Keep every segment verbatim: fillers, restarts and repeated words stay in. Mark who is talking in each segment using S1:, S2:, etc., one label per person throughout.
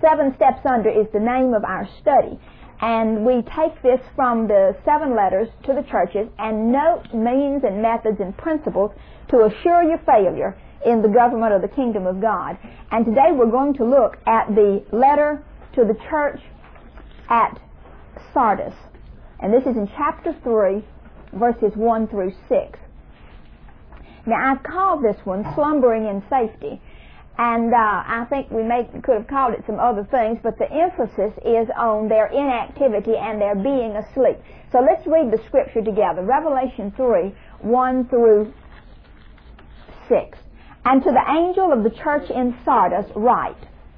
S1: Seven Steps Under is the name of our study. And we take this from the seven letters to the churches and note means and methods and principles to assure your failure in the government of the kingdom of God. And today we're going to look at the letter to the church at Sardis. And this is in chapter three, verses one through six. Now, I've called this one Slumbering in Safety. And uh, I think we may could have called it some other things, but the emphasis is on their inactivity and their being asleep. So let's read the scripture together. Revelation three, one through six. And to the angel of the church in Sardis write,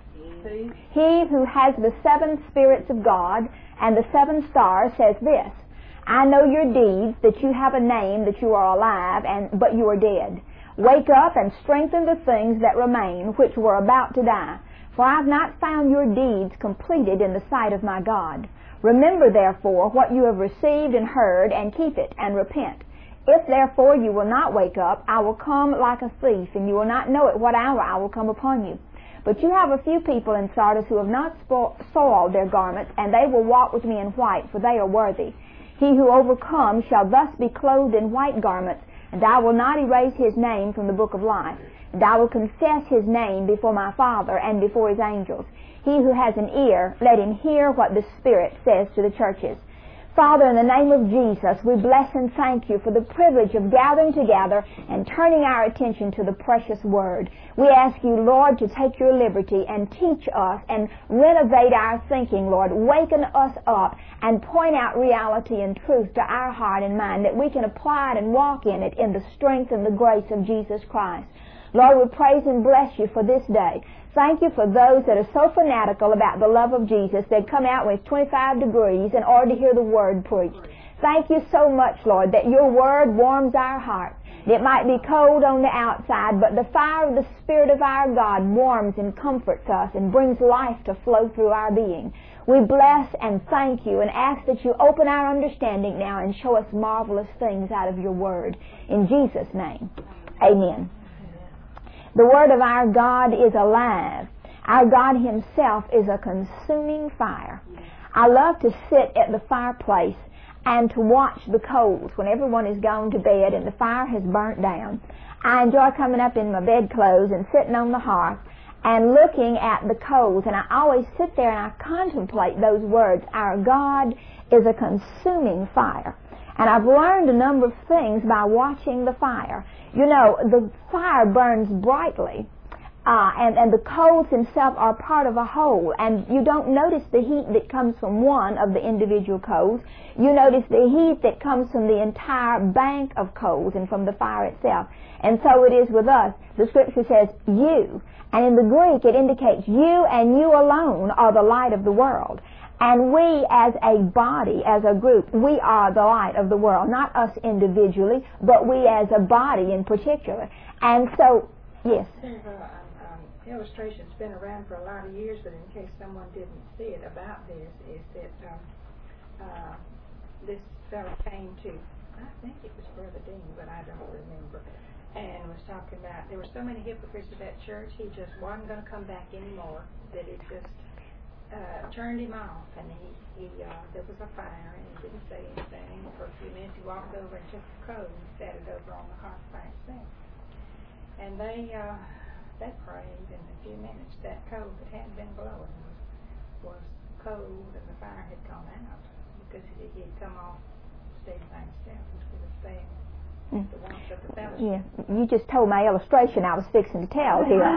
S1: He who has the seven spirits of God and the seven stars says this, I know your deeds, that you have a name, that you are alive, and but you are dead. Wake up and strengthen the things that remain, which were about to die. For I have not found your deeds completed in the sight of my God. Remember, therefore, what you have received and heard, and keep it, and repent. If, therefore, you will not wake up, I will come like a thief, and you will not know at what hour I will come upon you. But you have a few people in Sardis who have not soiled their garments, and they will walk with me in white, for they are worthy. He who overcomes shall thus be clothed in white garments, and I will not erase his name from the book of life. And I will confess his name before my Father and before his angels. He who has an ear, let him hear what the Spirit says to the churches. Father, in the name of Jesus, we bless and thank you for the privilege of gathering together and turning our attention to the precious Word. We ask you, Lord, to take your liberty and teach us and renovate our thinking, Lord. Waken us up and point out reality and truth to our heart and mind, that we can apply it and walk in it in the strength and the grace of Jesus Christ. Lord, we praise and bless you for this day. Thank you for those that are so fanatical about the love of Jesus, they come out when it's twenty-five degrees in order to hear the Word preached. Thank you so much, Lord, that your Word warms our hearts. It might be cold on the outside, but the fire of the Spirit of our God warms and comforts us and brings life to flow through our being. We bless and thank you and ask that you open our understanding now and show us marvelous things out of your Word. In Jesus' name, amen. The Word of our God is alive. Our God Himself is a consuming fire. I love to sit at the fireplace and to watch the coals when everyone is gone to bed and the fire has burnt down. I enjoy coming up in my bedclothes and sitting on the hearth and looking at the coals, and I always sit there and I contemplate those words, our God is a consuming fire. And I've learned a number of things by watching the fire. You know, the fire burns brightly, uh, and, and the coals themselves are part of a whole. And you don't notice the heat that comes from one of the individual coals. You notice the heat that comes from the entire bank of coals and from the fire itself. And so it is with us. The Scripture says, you. And in the Greek, it indicates you and you alone are the light of the world. And we as a body, as a group, we are the light of the world. Not us individually, but we as a body in particular. And so, yes?
S2: There's an um, illustration that's been around for a lot of years, but in case someone didn't see it about this, is that um, uh, this fellow came to, I think it was Brother Dean, but I don't remember, and was talking about, there were so many hypocrites at that church, he just wasn't going to come back anymore, that it just Uh, turned him off, and he, he uh, there was a fire, and he didn't say anything. For a few minutes, he walked over and took the coal and set it over on the hearth by himself. And they uh, they prayed, and in a few minutes, that coal that hadn't been blowing was, was cold, and the fire had gone out because he, he had come off, stayed by himself instead of staying.
S1: Mm. Yeah, you just told my illustration I was fixing to tell here.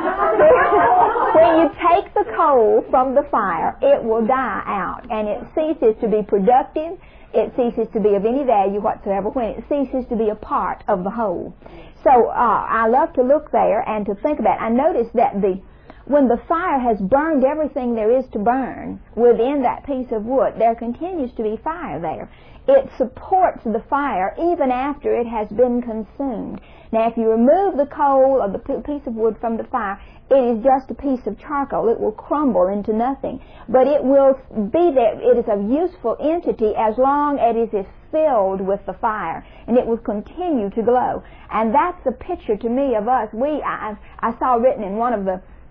S1: When you take the coal from the fire, it will die out, and it ceases to be productive. It ceases to be of any value whatsoever when it ceases to be a part of the whole. So uh, I love to look there and to think about it. I notice that the when the fire has burned everything there is to burn within that piece of wood, there continues to be fire there. It supports the fire even after it has been consumed. Now, if you remove the coal or the piece of wood from the fire, it is just a piece of charcoal. It will crumble into nothing. But it will be there. It is a useful entity as long as it is filled with the fire, and it will continue to glow. And that's the picture to me of us. We, I, I saw written in one of the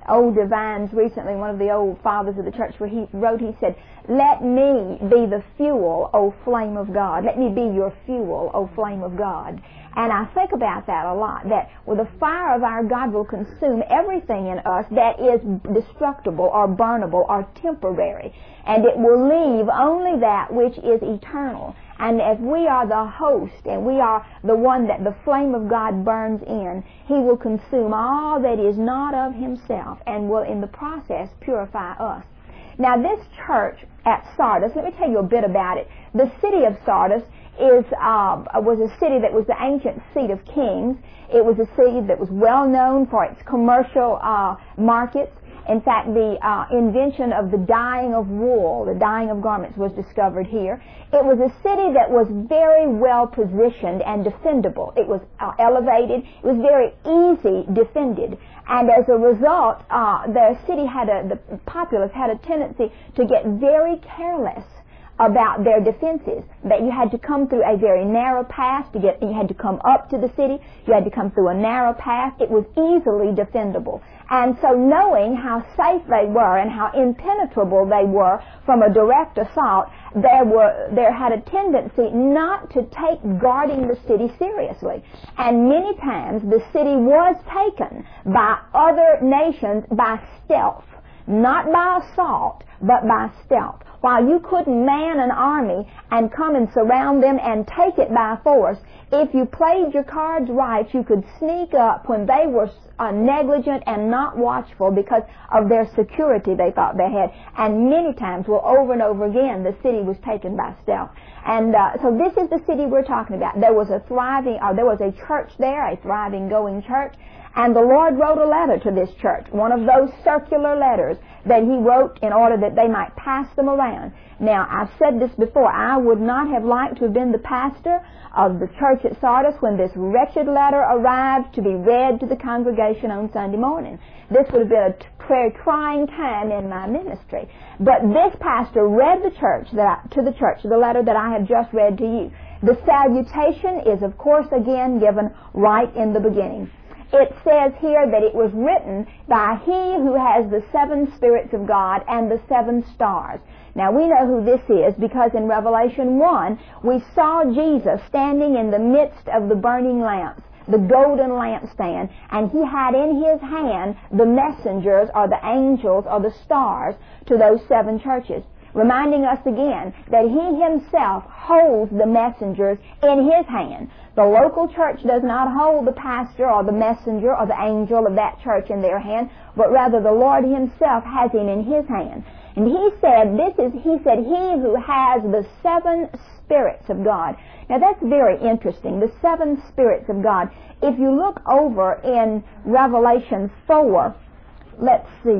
S1: old divines recently, one of the old fathers of the church, where he wrote, he said, "Let me be the fuel, O flame of God. Let me be your fuel, O flame of God." And I think about that a lot, that with the fire of our God will consume everything in us that is destructible or burnable or temporary. And it will leave only that which is eternal. And if we are the host and we are the one that the flame of God burns in, He will consume all that is not of Himself and will in the process purify us. Now this church at Sardis, let me tell you a bit about it. The city of Sardis is uh, was a city that was the ancient seat of kings. It was a city that was well known for its commercial uh, markets. In fact, the uh, invention of the dyeing of wool, the dyeing of garments, was discovered here. It was a city that was very well positioned and defendable. It was uh, elevated. It was very easy defended. And as a result, uh, the city had a, the populace had a tendency to get very careless about their defenses, that you had to come through a very narrow path to get, you had to come up to the city, you had to come through a narrow path. It was easily defendable. And so knowing how safe they were and how impenetrable they were from a direct assault, there were, there had a tendency not to take guarding the city seriously. And many times the city was taken by other nations by stealth, not by assault, but by stealth. While you couldn't man an army and come and surround them and take it by force, if you played your cards right, you could sneak up when they were uh, negligent and not watchful because of their security they thought they had. And many times, well, over and over again, the city was taken by stealth. And uh, so this is the city we're talking about. There was a thriving, or there was a church there, a thriving, going church. And the Lord wrote a letter to this church, one of those circular letters that He wrote in order that they might pass them around. Now, I've said this before, I would not have liked to have been the pastor of the church at Sardis when this wretched letter arrived to be read to the congregation on Sunday morning. This would have been a very trying time in my ministry. But this pastor read the church that I, to the church the letter that I have just read to you. The salutation is, of course, again given right in the beginning. It says here that it was written by He who has the seven spirits of God and the seven stars. Now we know who this is because in Revelation one we saw Jesus standing in the midst of the burning lamps, the golden lampstand, and He had in His hand the messengers or the angels or the stars to those seven churches, reminding us again that He Himself holds the messengers in His hand. The local church does not hold the pastor or the messenger or the angel of that church in their hand, but rather the Lord Himself has him in His hand. And He said, this is, He said, He who has the seven spirits of God. Now that's very interesting, the seven spirits of God. If you look over in Revelation four, let's see,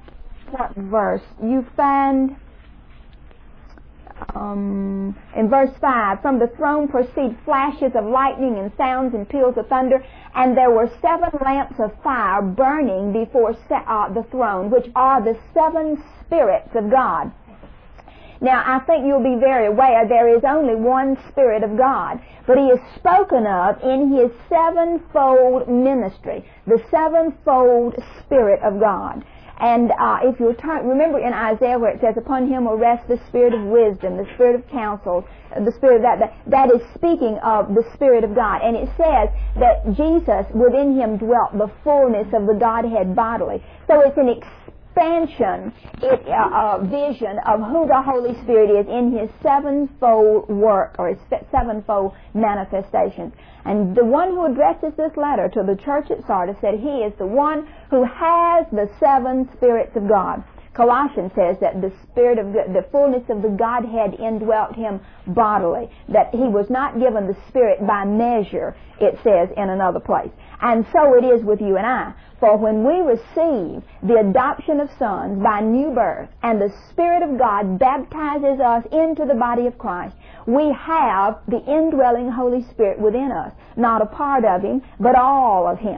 S1: what verse? You find... Um, in verse five, from the throne proceed flashes of lightning and sounds and peals of thunder, and there were seven lamps of fire burning before se- uh, the throne, which are the seven spirits of God. Now, I think you'll be very aware there is only one Spirit of God, but He is spoken of in His sevenfold ministry, the sevenfold Spirit of God. And uh, if you turn, remember in Isaiah where it says, upon Him will rest the Spirit of wisdom, the Spirit of counsel, the Spirit of that, that, that is speaking of the Spirit of God. And it says that Jesus, within Him dwelt the fullness of the Godhead bodily. So it's an expansion, it, uh, uh, vision of who the Holy Spirit is in His sevenfold work, or His sevenfold manifestations. And the one who addresses this letter to the church at Sardis said He is the one who has the seven spirits of God. Colossians says that the spirit of the, the fullness of the Godhead indwelt Him bodily, that He was not given the Spirit by measure, it says in another place. And so it is with you and I. For when we receive the adoption of sons by new birth, and the Spirit of God baptizes us into the body of Christ, we have the indwelling Holy Spirit within us, not a part of Him, but all of Him.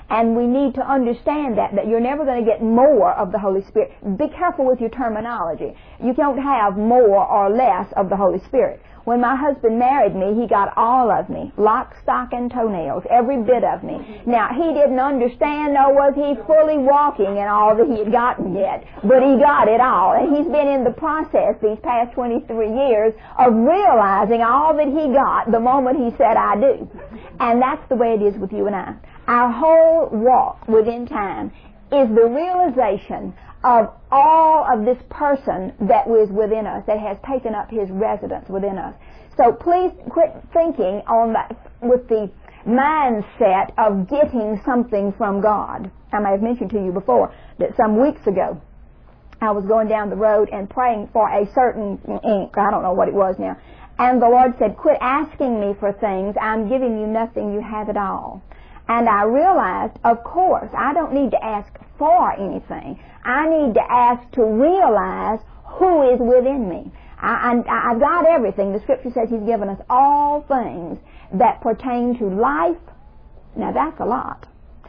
S1: And we need to understand that, that you're never going to get more of the Holy Spirit. Be careful with your terminology. You don't have more or less of the Holy Spirit. When my husband married me, he got all of me. Lock, stock, and toenails. Every bit of me. Now, he didn't understand, nor was he fully walking in all that he had gotten yet. But he got it all. And he's been in the process these past twenty-three years of realizing all that he got the moment he said, I do. And that's the way it is with you and I. Our whole walk within time is the realization of all of this person that was within us, that has taken up his residence within us. So please quit thinking on that with the mindset of getting something from God. I may have mentioned to you before that some weeks ago I was going down the road and praying for a certain ink. I don't know what it was now. And the Lord said, quit asking me for things. I'm giving you nothing. You have it all. And I realized, of course, I don't need to ask for anything. I need to ask to realize who is within me. I, I, I've got everything. The Scripture says He's given us all things that pertain to life. Now that's a lot.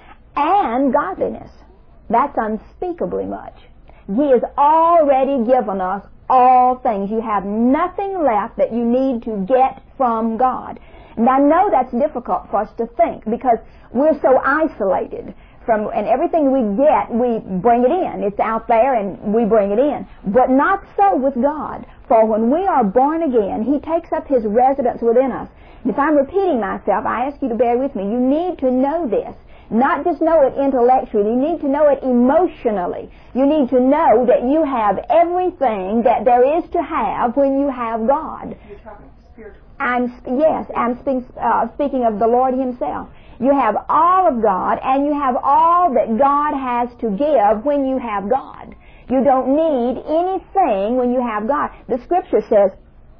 S1: And godliness. That's unspeakably much. He has already given us all things. You have nothing left that you need to get from God. And I know that's difficult for us to think because we're so isolated from, and everything we get, we bring it in. It's out there and we bring it in. But not so with God. For when we are born again, He takes up His residence within us. And if I'm repeating myself, I ask you to bear with me. You need to know this. Not just know it intellectually. You need to know it emotionally. You need to know that you have everything that there is to have when you have God.
S2: You're talking spiritual.
S1: I'm, yes, I'm speak, uh, speaking of the Lord Himself. You have all of God, and you have all that God has to give when you have God. You don't need anything when you have God. The Scripture says,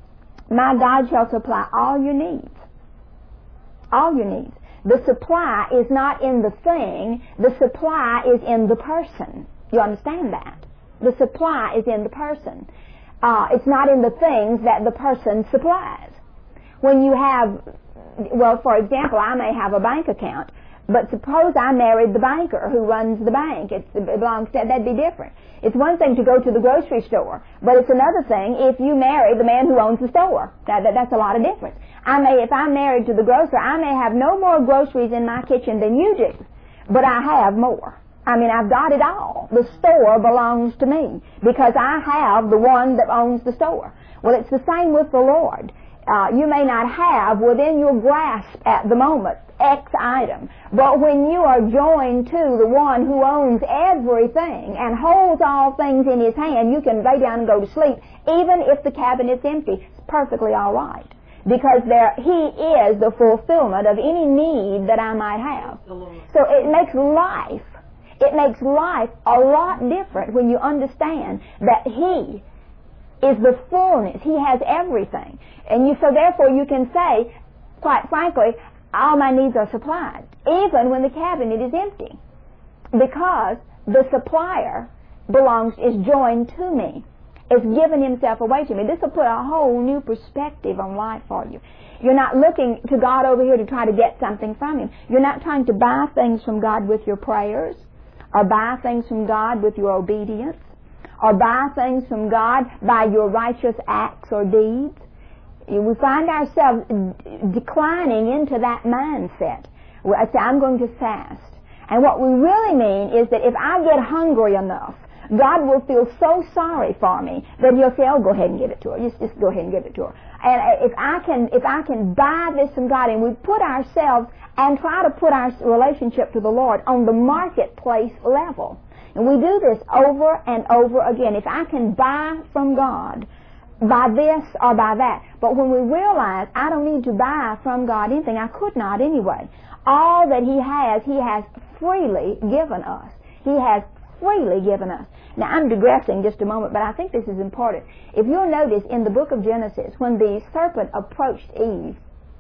S1: my God shall supply all your needs. All your needs. The supply is not in the thing. The supply is in the person. You understand that? The supply is in the person. Uh, it's not in the things that the person supplies. When you have, well, for example, I may have a bank account, but suppose I married the banker who runs the bank. It's, it belongs to, that'd be different. It's one thing to go to the grocery store, but it's another thing if you marry the man who owns the store. That, that, that's a lot of difference. I may, if I'm married to the grocer, I may have no more groceries in my kitchen than you do, but I have more. I mean, I've got it all. The store belongs to me because I have the one that owns the store. Well, it's the same with the Lord. Uh, you may not have within your grasp at the moment X item, but when you are joined to the one who owns everything and holds all things in His hand, you can lay down and go to sleep, even if the cabinet's empty. It's perfectly all right. Because there, He is the fulfillment of any need that I might have. So it makes life, it makes life a lot different when you understand that He is the fullness. He has everything. And you, so therefore you can say, quite frankly, all my needs are supplied, even when the cabinet is empty. Because the supplier belongs, is joined to me. It's given Himself away to me. This will put a whole new perspective on life for you. You're not looking to God over here to try to get something from Him. You're not trying to buy things from God with your prayers, or buy things from God with your obedience, or buy things from God by your righteous acts or deeds. We find ourselves declining into that mindset. I say, I'm going to fast. And what we really mean is that if I get hungry enough, God will feel so sorry for me that He'll say, oh, go ahead and give it to her. Just, just go ahead and give it to her. And if I can, if I can buy this from God, and we put ourselves and try to put our relationship to the Lord on the marketplace level, and we do this over and over again. If I can buy from God, by this or by that. But when we realize I don't need to buy from God anything, I could not anyway. All that He has, He has freely given us. He has freely given us. Now, I'm digressing just a moment, but I think this is important. If you'll notice in the book of Genesis, when the serpent approached Eve,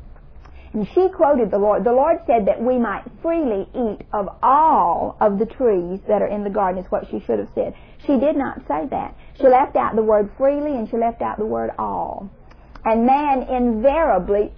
S1: and she quoted the Lord, the Lord said that we might freely eat of all of the trees that are in the garden, is what she should have said. She did not say that. She left out the word freely, and she left out the word all. And man invariably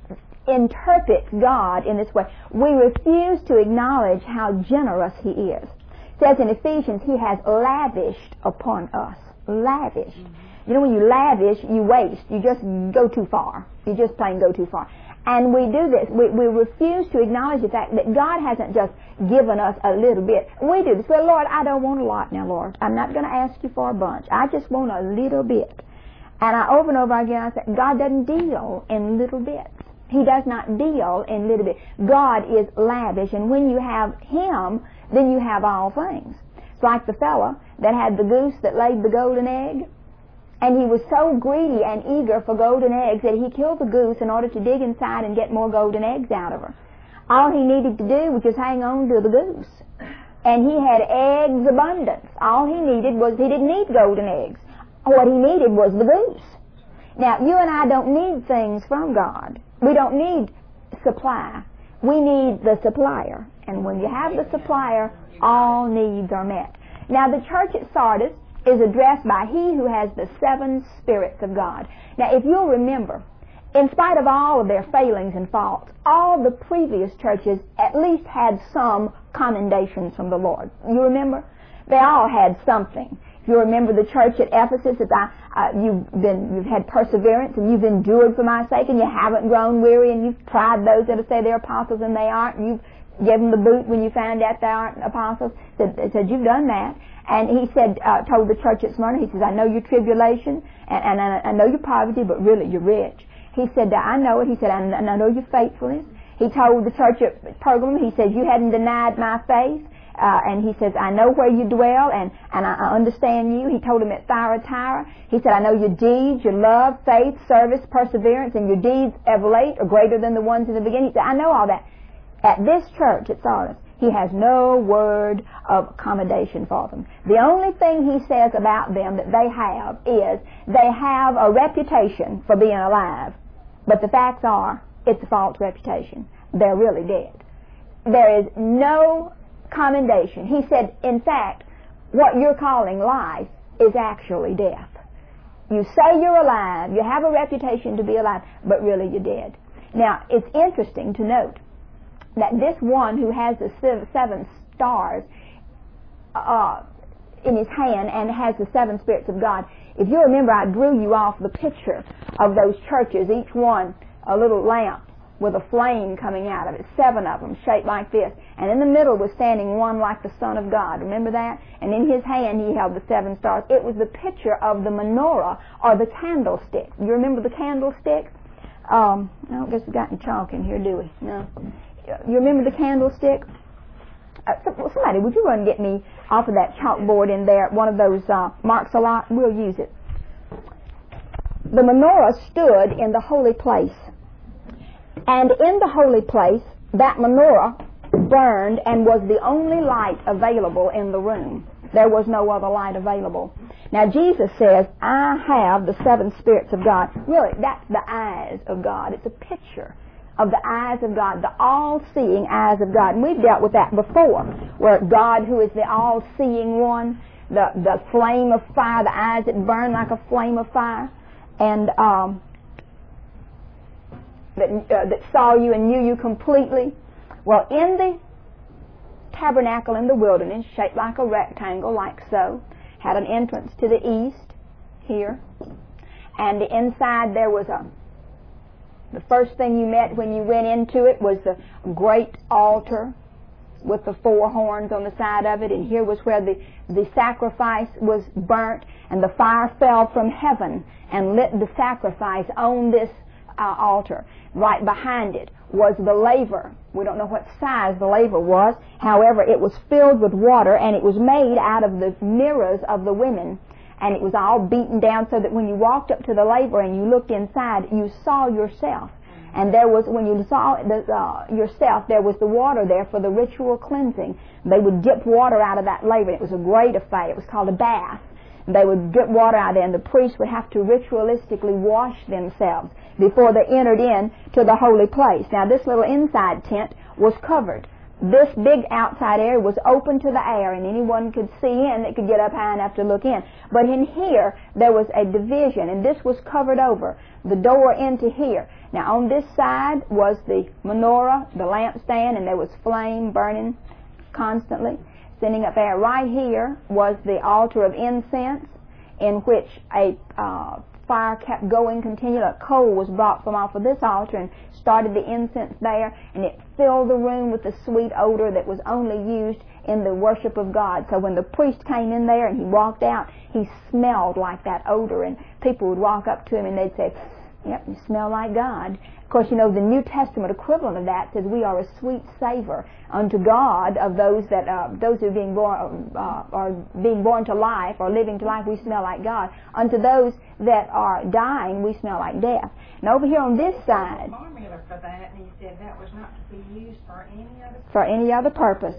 S1: interprets God in this way. We refuse to acknowledge how generous He is. It says in Ephesians, He has lavished upon us. Lavished. Mm-hmm. You know, when you lavish, you waste. You just go too far. You just plain go too far. And we do this. We, we refuse to acknowledge the fact that God hasn't just given us a little bit. We do this. Well, Lord, I don't want a lot now, Lord. I'm not going to ask you for a bunch. I just want a little bit. And I over and over again, I say, God doesn't deal in little bits. He does not deal in little bits. God is lavish. And when you have Him, then you have all things. It's like the fella that had the goose that laid the golden egg. And he was so greedy and eager for golden eggs that he killed the goose in order to dig inside and get more golden eggs out of her. All he needed to do was just hang on to the goose. And he had eggs abundance. All he needed was, he didn't need golden eggs. What he needed was the goose. Now, you and I don't need things from God. We don't need supply. We need the supplier. And when you have the supplier, all needs are met. Now, the church at Sardis is addressed by He who has the seven spirits of God. Now, if you'll remember, in spite of all of their failings and faults, all the previous churches at least had some commendations from the Lord. You remember? They all had something. If you remember the church at Ephesus, if I, uh, you've been, you've had perseverance and you've endured for my sake and you haven't grown weary and you've tried those that say they're apostles and they aren't, and you've given them the boot when you found out they aren't apostles. Said, said you've done that. And he said, uh, told the church at Smyrna, he says, I know your tribulation and, and I, I know your poverty, but really you're rich. He said, I know it. He said, I, I know your faithfulness. He told the church at Pergamum, he says, you hadn't denied my faith. Uh, and he says, I know where you dwell, and, and I, I understand you. He told him at Thyatira, he said, I know your deeds, your love, faith, service, perseverance, and your deeds of late are greater than the ones in the beginning. He said, I know all that. At this church at Sardis, he has no word of accommodation for them. The only thing he says about them that they have is they have a reputation for being alive. But the facts are, it's a false reputation. They're really dead. There is no commendation. He said, in fact, what you're calling life is actually death. You say you're alive, you have a reputation to be alive, but really you're dead. Now, it's interesting to note that this one who has the seven stars uh, in his hand and has the seven spirits of God, if you remember, I drew you off the picture of those churches, each one a little lamp with a flame coming out of it, seven of them shaped like this, and in the middle was standing one like the Son of God. Remember that? And in his hand he held the seven stars. It was the picture of the menorah or the candlestick. You remember the candlestick? Um, I don't guess we got any chalk in here, do we? No. You remember the candlestick? Uh, somebody, would you run and get me off of that chalkboard in there, one of those uh, marks a lot? We'll use it. The menorah stood in the holy place. And in the holy place, that menorah burned and was the only light available in the room. There was no other light available. Now, Jesus says, I have the seven spirits of God. Really, that's the eyes of God. It's a picture of the eyes of God, the all-seeing eyes of God. And we've dealt with that before, where God, who is the all-seeing one, the, the flame of fire, the eyes that burn like a flame of fire, and um, that, uh, that saw you and knew you completely. Well, in the tabernacle in the wilderness, shaped like a rectangle, like so, had an entrance to the east, here, and the inside there was a The first thing you met when you went into it was the great altar with the four horns on the side of it, and here was where the, the sacrifice was burnt, and the fire fell from heaven and lit the sacrifice on this uh, altar. Right behind it was the laver. We don't know what size the laver was. However, it was filled with water, and it was made out of the mirrors of the women. And it was all beaten down so that when you walked up to the laver and you looked inside, you saw yourself. And there was, when you saw the, uh, yourself, there was the water there for the ritual cleansing. They would dip water out of that laver. It was a great affair. It was called a bath. They would dip water out there, and the priests would have to ritualistically wash themselves before they entered in to the holy place. Now, this little inside tent was covered. This big outside area was open to the air, and anyone could see in that could get up high enough to look in. But in here, there was a division, and this was covered over, the door into here. Now on this side was the menorah, the lampstand, and there was flame burning constantly, sending up air. Right here was the altar of incense, in which a uh, fire kept going continually. A coal was brought from off of this altar and started the incense there, and it filled the room with the sweet odor that was only used in the worship of God. So when the priest came in there and he walked out, he smelled like that odor, and people would walk up to him and they'd say, "Yep, you smell like God." Of course, you know, the New Testament equivalent of that says we are a sweet savor unto God of those that uh, those who are being born uh, are being born to life or living to life. We smell like God. Unto those that are dying, we smell like death. And over here on this side,
S2: a formula for that, and he said that was not to be used for any other
S1: for any other purpose.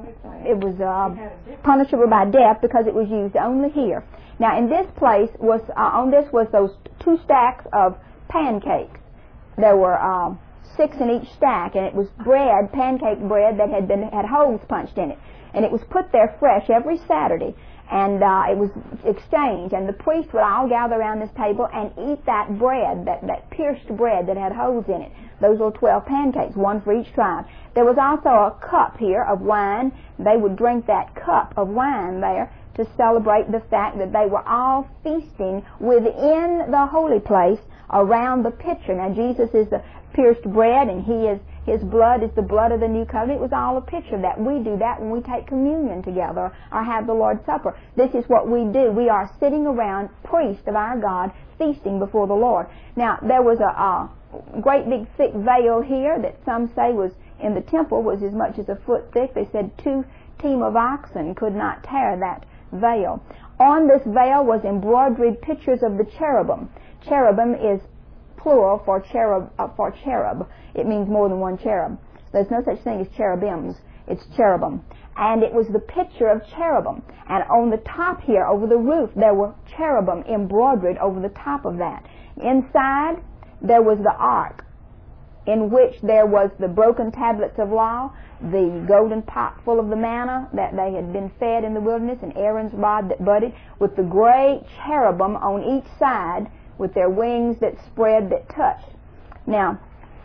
S1: It was uh,
S2: It
S1: punishable by death because it was used only here. Now, in this place was uh, on this was those two stacks of pancakes. There were um, six in each stack, and it was bread, pancake bread that had been had holes punched in it, and it was put there fresh every Saturday, and uh, it was exchanged, and the priest would all gather around this table and eat that bread, that, that pierced bread that had holes in it. Those were twelve pancakes, one for each tribe. There was also a cup here of wine. They would drink that cup of wine there to celebrate the fact that they were all feasting within the holy place around the pitcher. Now, Jesus is the pierced bread, and He is His blood is the blood of the new covenant. It was all a picture of that. We do that when we take communion together or have the Lord's Supper. This is what we do. We are sitting around, priest of our God, feasting before the Lord. Now, there was a, a great big thick veil here that some say was in the temple, was as much as a foot thick. They said two team of oxen could not tear that veil. On this veil was embroidered pictures of the cherubim. Cherubim is plural for cherub. Uh, for cherub, it means more than one cherub. There's no such thing as cherubims. It's cherubim, and it was the picture of cherubim. And on the top here, over the roof, there were cherubim embroidered over the top of that. Inside, there was the ark, in which there was the broken tablets of law, the golden pot full of the manna that they had been fed in the wilderness, and Aaron's rod that budded, with the great cherubim on each side, with their wings that spread, that touched. Now,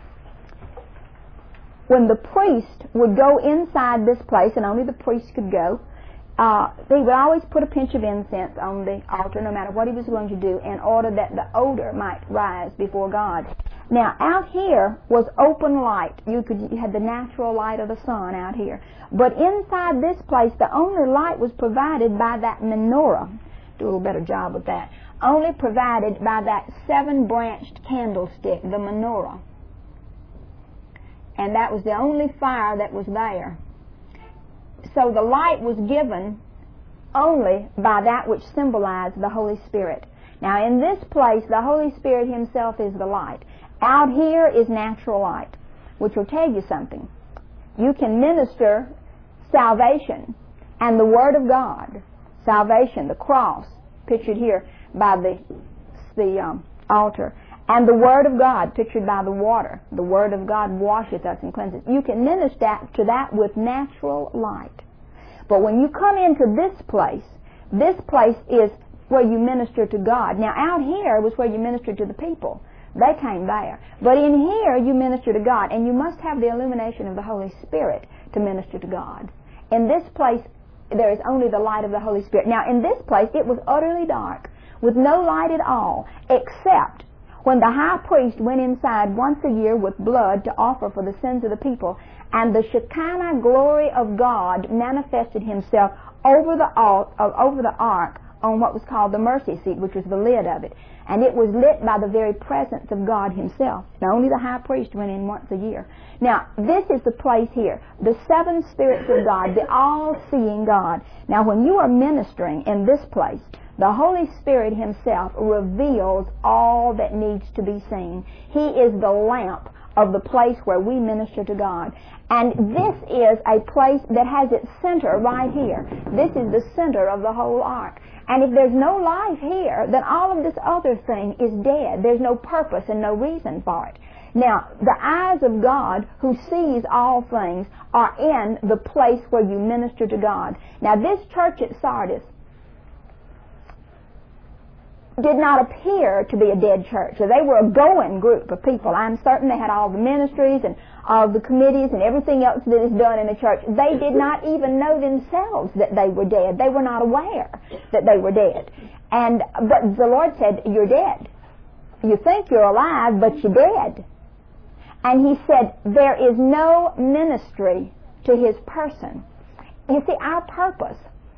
S1: when the priest would go inside this place, and only the priest could go, uh, they would always put a pinch of incense on the altar, no matter what he was going to do, in order that the odor might rise before God. Now, out here was open light. You could you had the natural light of the sun out here. But inside this place, the only light was provided by that menorah. Do a little better job with that. Only provided by that seven-branched candlestick, the menorah. And that was the only fire that was there. So the light was given only by that which symbolized the Holy Spirit. Now, in this place, the Holy Spirit Himself is the light. Out here is natural light, which will tell you something. You can minister salvation and the Word of God. Salvation, the cross, pictured here by the, the um, altar, and the Word of God, pictured by the water. The Word of God washes us and cleanses. You can minister to that with natural light. But when you come into this place, this place is where you minister to God. Now, out here was where you ministered to the people. They came there. But in here, you minister to God, and you must have the illumination of the Holy Spirit to minister to God. In this place, there is only the light of the Holy Spirit. Now, in this place, it was utterly dark, with no light at all, except when the high priest went inside once a year with blood to offer for the sins of the people, and the Shekinah glory of God manifested Himself over the alt, uh, over the ark on what was called the mercy seat, which was the lid of it. And it was lit by the very presence of God Himself. Now, only the high priest went in once a year. Now, this is the place here, the seven spirits of God, the all-seeing God. Now, when you are ministering in this place, the Holy Spirit Himself reveals all that needs to be seen. He is the lamp of the place where we minister to God. And this is a place that has its center right here. This is the center of the whole ark. And if there's no life here, then all of this other thing is dead. There's no purpose and no reason for it. Now, the eyes of God, who sees all things, are in the place where you minister to God. Now, this church at Sardis did not appear to be a dead church. So they were a going group of people. I'm certain they had all the ministries and all the committees and everything else that is done in a church. They did not even know themselves that they were dead. They were not aware that they were dead. And but the Lord said, you're dead. You think you're alive, but you're dead. And He said, there is no ministry to His person. You see, our purpose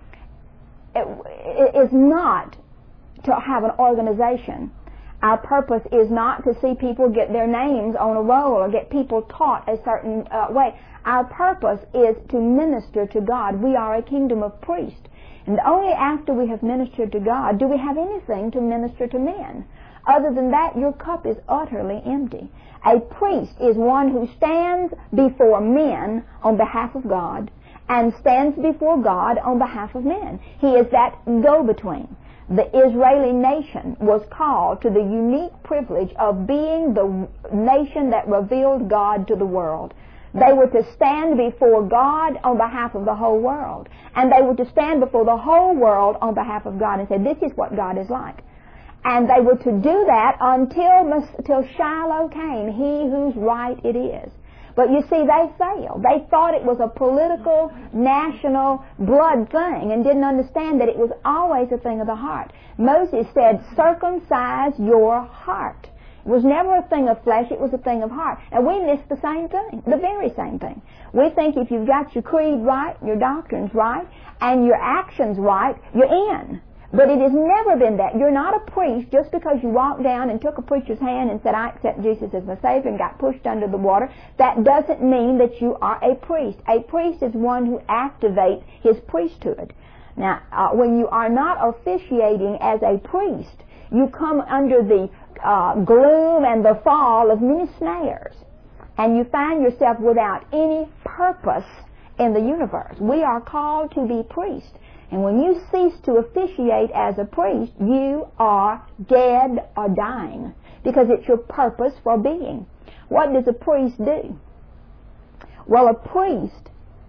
S1: is not to have an organization. Our purpose is not to see people get their names on a roll or get people taught a certain uh, way. Our purpose is to minister to God. We are a kingdom of priests. And only after we have ministered to God do we have anything to minister to men. Other than that, your cup is utterly empty. A priest is one who stands before men on behalf of God and stands before God on behalf of men. He is that go-between. The Israeli nation was called to the unique privilege of being the nation that revealed God to the world. They were to stand before God on behalf of the whole world. And they were to stand before the whole world on behalf of God and say, this is what God is like. And they were to do that until, until Shiloh came, He whose right it is. But you see, they failed. They thought it was a political, national, blood thing and didn't understand that it was always a thing of the heart. Moses said, circumcise your heart. It was never a thing of flesh, it was a thing of heart. And we miss the same thing, the very same thing. We think if you've got your creed right, your doctrines right, and your actions right, you're in. But it has never been that. You're not a priest just because you walked down and took a preacher's hand and said, I accept Jesus as my Savior, and got pushed under the water. That doesn't mean that you are a priest. A priest is one who activates his priesthood. Now, uh, when you are not officiating as a priest, you come under the uh, gloom and the fall of many snares, and you find yourself without any purpose in the universe. We are called to be priests. And when you cease to officiate as a priest, you are dead or dying, because it's your purpose for being. What does a priest do? Well, a priest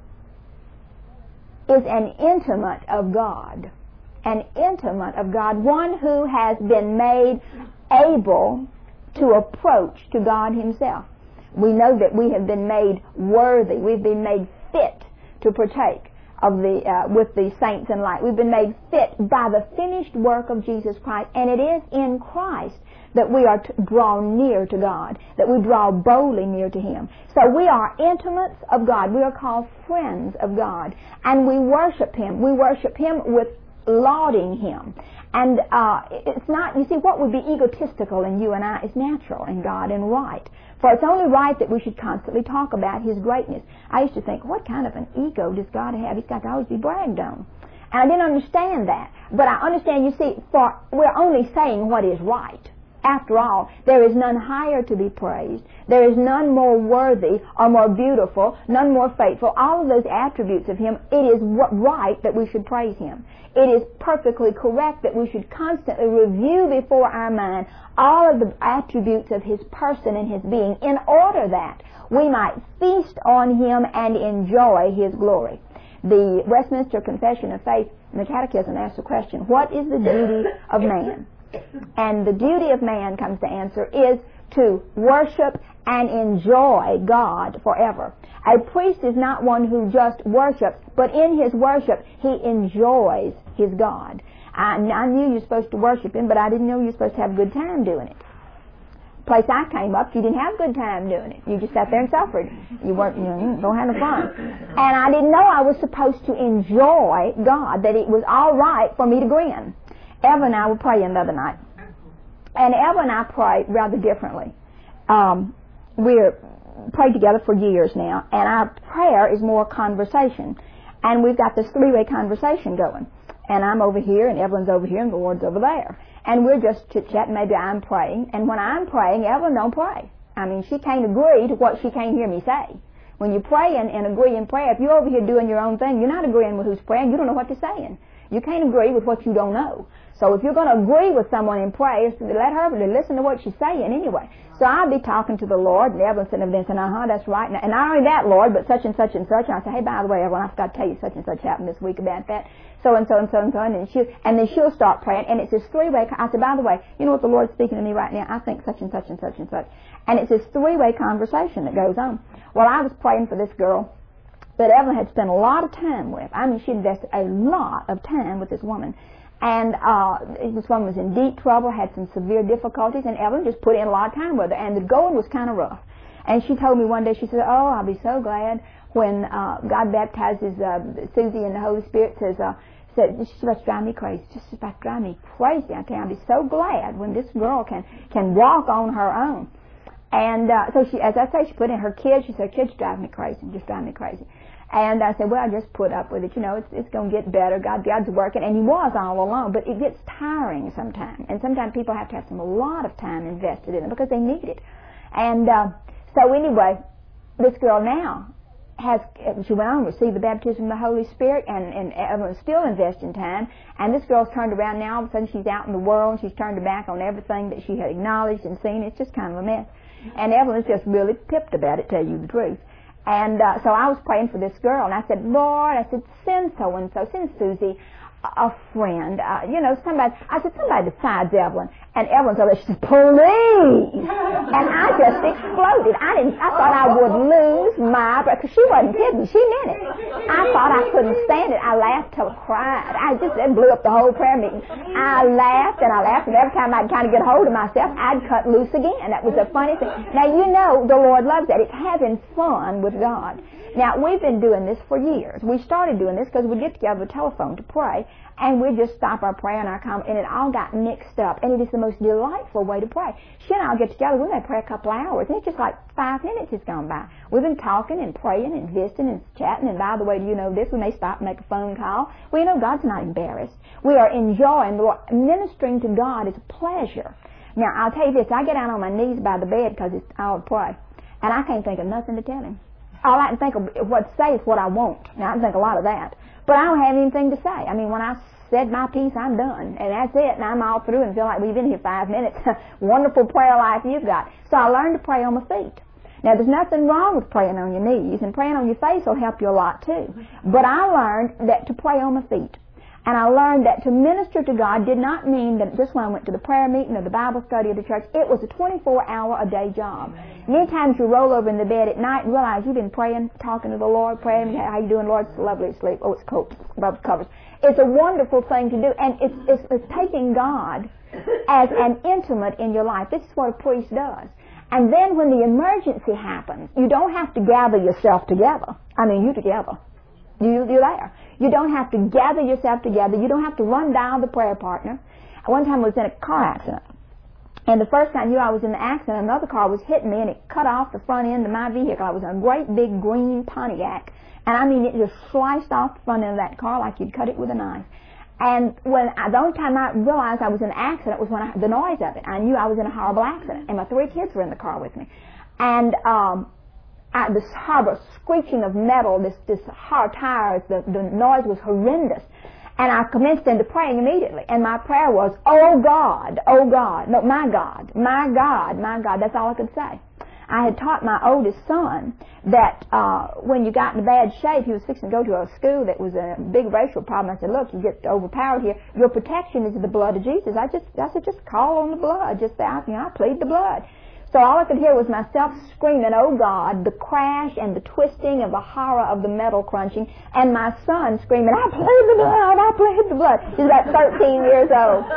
S1: is an intimate of God. An intimate of God, one who has been made able to approach to God Himself. We know that we have been made worthy. We've been made fit to partake of the uh, with the saints in light. We've been made fit by the finished work of Jesus Christ, and it is in Christ that we are to draw near to God, that we draw boldly near to Him. So we are intimates of God. We are called friends of God, and we worship Him. We worship Him with lauding Him. And uh, it's not, you see, what would be egotistical in you and I is natural in God and right. For it's only right that we should constantly talk about His greatness. I used to think, what kind of an ego does God have? He's got to always be bragged on. And I didn't understand that. But I understand, you see, for we're only saying what is right. After all, there is none higher to be praised. There is none more worthy or more beautiful, none more faithful. All of those attributes of Him, it is right that we should praise Him. It is perfectly correct that we should constantly review before our mind all of the attributes of His person and His being, in order that we might feast on Him and enjoy His glory. The Westminster Confession of Faith in the Catechism asks the question, what is the duty of man? And the duty of man, comes to answer, is to worship and enjoy God forever. A priest is not one who just worships, but in his worship he enjoys his God. I, I knew you were supposed to worship Him, but I didn't know you were supposed to have a good time doing it. The place I came up, you didn't have a good time doing it. You just sat there and suffered. You weren't, you know, don't have no fun. And I didn't know I was supposed to enjoy God, that it was all right for me to grin. Eva and I were praying the other night. And Eva and I pray rather differently. Um, we're prayed together for years now, and our prayer is more conversation. And we've got this three-way conversation going. And I'm over here, and Evelyn's over here, and the Lord's over there. And we're just chit-chatting. Maybe I'm praying. And when I'm praying, Evelyn don't pray. I mean, she can't agree to what she can't hear me say. When you pray and, and agree in prayer, if you're over here doing your own thing, you're not agreeing with who's praying. You don't know what they're saying. You can't agree with what you don't know. So if you're going to agree with someone in prayer, let her listen to what she's saying anyway. So I'll be talking to the Lord, and Evelyn's sitting there saying, uh-huh, that's right. And not only that, Lord, but such and such and such. And I say, hey, by the way, Evelyn, I forgot to tell you such and such happened this week about that. So and so and so and so. And, she, and then she'll start praying. And it's this three-way. I said, by the way, you know what the Lord's speaking to me right now? I think such and such and such and such. And it's this three-way conversation that goes on. Well, I was praying for this girl that Evelyn had spent a lot of time with. I mean, she invested a lot of time with this woman. And uh, this woman was in deep trouble, had some severe difficulties, and Evelyn just put in a lot of time with her. And the going was kind of rough. And she told me one day, she said, oh, I'll be so glad when uh, God baptizes uh, Susie in the Holy Spirit, says, uh, said, this is about to drive me crazy. Just about to drive me crazy. I tell you, I'll be so glad when this girl can, can walk on her own. And uh, so she, as I say, she put in her kids. She said, kids drive me crazy, just drive me crazy. And I said, well, I just put up with it. You know, it's, it's going to get better. God, God's working. And he was all along. But it gets tiring sometimes. And sometimes people have to have some, a lot of time invested in it because they need it. And uh, so anyway, this girl now has, she went on to receive the baptism of the Holy Spirit, and, and Evelyn's still investing time. And this girl's turned around now. All of a sudden she's out in the world. She's turned her back on everything that she had acknowledged and seen. It's just kind of a mess. And Evelyn's just really pipped about it, tell you the truth. And uh, so I was praying for this girl, and I said, Lord, I said, send so-and-so, send Susie a friend, uh, you know, somebody. I said, somebody besides Evelyn. And Evelyn said, she said, please. And I just exploded. I didn't. I thought I would lose my breath, because she wasn't kidding. She meant it. I thought I couldn't stand it. I laughed till I cried. I just it blew up the whole prayer meeting. I laughed and I laughed, and every time I'd kind of get hold of myself, I'd cut loose again. That was the funny thing. Now, you know the Lord loves that. It's having fun with God. Now, we've been doing this for years. We started doing this because we'd get together with a telephone to pray, and we'd just stop our prayer and our comment, and it all got mixed up. And it is the most delightful way to pray. She and I'll get together, we may pray a couple of hours, and it's just like five minutes has gone by. We've been talking and praying and visiting and chatting, and by the way, do you know this? We may stop and make a phone call. Well, you know, God's not embarrassed. We are enjoying the Lord. Ministering to God is a pleasure. Now, I'll tell you this, I get down on my knees by the bed because I'll pray, and I can't think of nothing to tell him. All I can think of what to say is what I want. Now, I can think a lot of that. But I don't have anything to say. I mean, when I said my piece, I'm done. And that's it. And I'm all through and feel like we've been here five minutes. Wonderful prayer life you've got. So I learned to pray on my feet. Now, there's nothing wrong with praying on your knees. And praying on your face will help you a lot, too. But I learned that to pray on my feet. And I learned that to minister to God did not mean that just when I went to the prayer meeting or the Bible study of the church. It was a twenty-four hour a day job. Many times you roll over in the bed at night and realize you've been praying, talking to the Lord, praying, how you doing, Lord? It's lovely to sleep. Oh, it's cold above the covers. It's a wonderful thing to do, and it's, it's, it's taking God as an intimate in your life. This is what a priest does. And then when the emergency happens, you don't have to gather yourself together. I mean, you together. You, you're there. You don't have to gather yourself together. You don't have to run down the prayer partner. One time I was in a car accident. And the first time I knew I was in the accident, another car was hitting me, and it cut off the front end of my vehicle. I was in a great big green Pontiac. And I mean, it just sliced off the front end of that car like you'd cut it with a knife. And when I, the only time I realized I was in an accident was when I, the noise of it. I knew I was in a horrible accident. And my three kids were in the car with me. And um, I, this horrible screeching of metal, this, this hard tires, the, the noise was horrendous. And I commenced into praying immediately. And my prayer was, oh God, oh God, no, my God, my God, my God. That's all I could say. I had taught my oldest son that uh, when you got in bad shape, he was fixing to go to a school that was a big racial problem. I said, look, you get overpowered here. Your protection is the blood of Jesus. I just, I said, just call on the blood. Just out, you know, I plead the blood. So all I could hear was myself screaming, oh God, the crash and the twisting of the horror of the metal crunching, and my son screaming, I plead the blood, I plead the blood. He's about thirteen years old.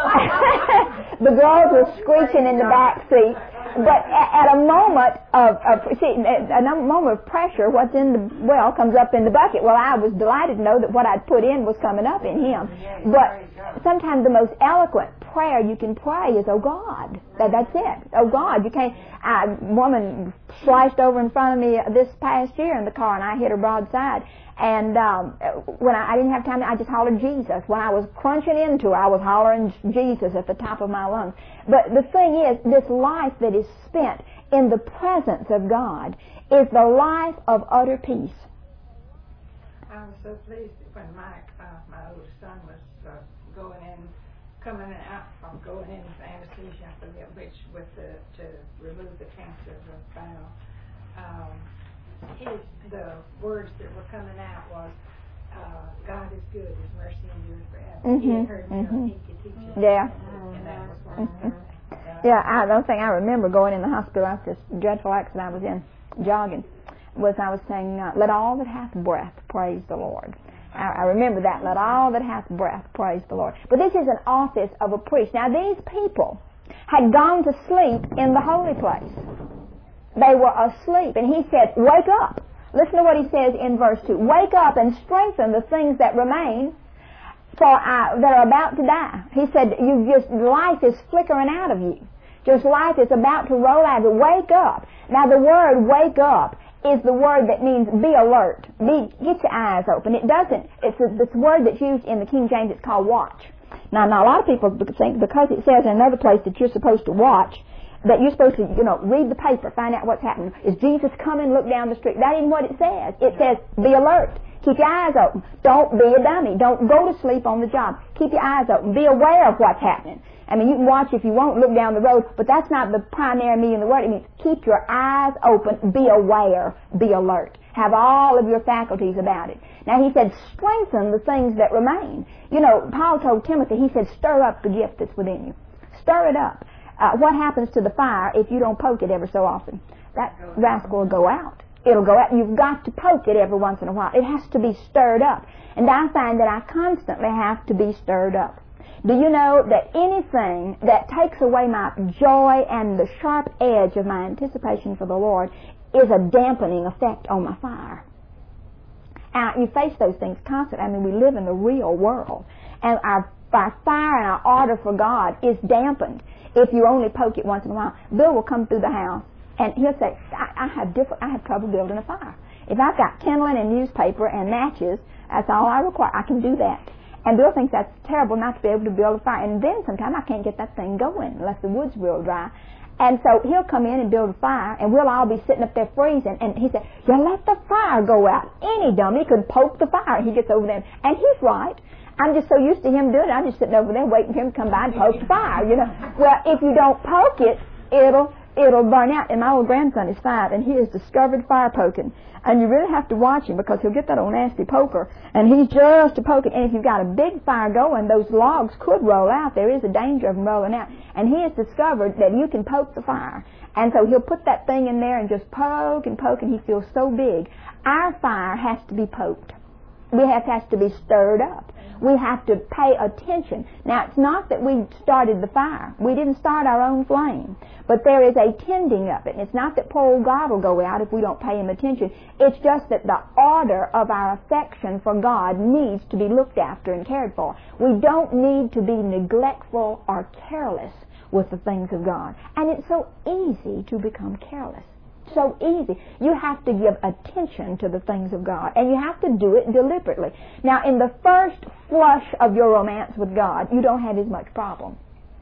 S1: The girls were screeching in the back seat. But at a moment of, of see, a moment of pressure, what's in the well comes up in the bucket. Well, I was delighted to know that what I'd put in was coming up in him. But sometimes the most eloquent prayer you can pray is, oh God. That, that's it. Oh God. You can't. A woman sliced over in front of me this past year in the car, and I hit her broadside. And um, when I, I didn't have time, I just hollered Jesus. When I was crunching into her, I was hollering Jesus at the top of my lungs. But the thing is, this life that is spent in the presence of God is the life of utter peace.
S2: I was so pleased when Mike, uh, my oldest son, was uh, going in, coming out from going in with anesthesia, I forget which, with the, to remove the cancer of the bowel. Um, his, the words that were coming out was, uh, God is good, His mercy endures forever.
S1: Mm-hmm.
S2: He had heard me
S1: Mm-hmm.
S2: on Teacher Teacher.
S1: Yeah.
S2: And that was one
S1: Mm-hmm.
S2: of the,
S1: Yeah, I don't think I remember going in the hospital after this dreadful accident I was in, jogging, was I was saying, uh, let all that hath breath praise the Lord. I, I remember that, let all that hath breath praise the Lord. But this is an office of a priest. Now these people had gone to sleep in the holy place. They were asleep, and he said, wake up. Listen to what he says in verse two. Wake up and strengthen the things that remain, for I, that are about to die. He said, you just, life is flickering out of you. Just life is about to roll out. Wake up. Now the word wake up is the word that means be alert. Be, get your eyes open. It doesn't, it's a, this word that's used in the King James, it's called watch. Now, now a lot of people think because it says in another place that you're supposed to watch, that you're supposed to, you know, read the paper, find out what's happening. Is Jesus coming? Look down the street. That isn't what it says. It says be alert. Keep your eyes open. Don't be a dummy. Don't go to sleep on the job. Keep your eyes open. Be aware of what's happening. I mean, you can watch if you want, look down the road, but that's not the primary meaning of the word. It means keep your eyes open, be aware, be alert. Have all of your faculties about it. Now, he said, strengthen the things that remain. You know, Paul told Timothy, he said, stir up the gift that's within you. Stir it up. Uh, what happens to the fire if you don't poke it every so often? That rascal will go out. It'll go out. You've got to poke it every once in a while. It has to be stirred up. And I find that I constantly have to be stirred up. Do you know that anything that takes away my joy and the sharp edge of my anticipation for the Lord is a dampening effect on my fire? And you face those things constantly. I mean, we live in the real world. And our, our fire and our ardor for God is dampened if you only poke it once in a while. Bill will come through the house and he'll say, I, I have different, I have trouble building a fire. If I've got kindling and newspaper and matches, that's all I require. I can do that. And Bill thinks that's terrible not to be able to build a fire. And then sometimes I can't get that thing going unless the wood's real dry. And so he'll come in and build a fire, and we'll all be sitting up there freezing. And he said, you let the fire go out. Any dummy could poke the fire. He gets over there. And he's right. I'm just so used to him doing it. I'm just sitting over there waiting for him to come by and poke the fire, you know. Well, if you don't poke it, it'll it'll burn out. And my old grandson is five, and he has discovered fire poking. And you really have to watch him because he'll get that old nasty poker, and he's just a poking. And if you've got a big fire going, those logs could roll out. There is a danger of them rolling out. And he has discovered that you can poke the fire. And so he'll put that thing in there and just poke and poke, and he feels so big. Our fire has to be poked. We have has to be stirred up. We have to pay attention. Now, it's not that we started the fire. We didn't start our own flame. But there is a tending of it. And it's not that poor old God will go out if we don't pay him attention. It's just that the order of our affection for God needs to be looked after and cared for. We don't need to be neglectful or careless with the things of God. And it's so easy to become careless. So easy. You have to give attention to the things of God, and you have to do it deliberately. Now, in the first flush of your romance with God, you don't have as much problem.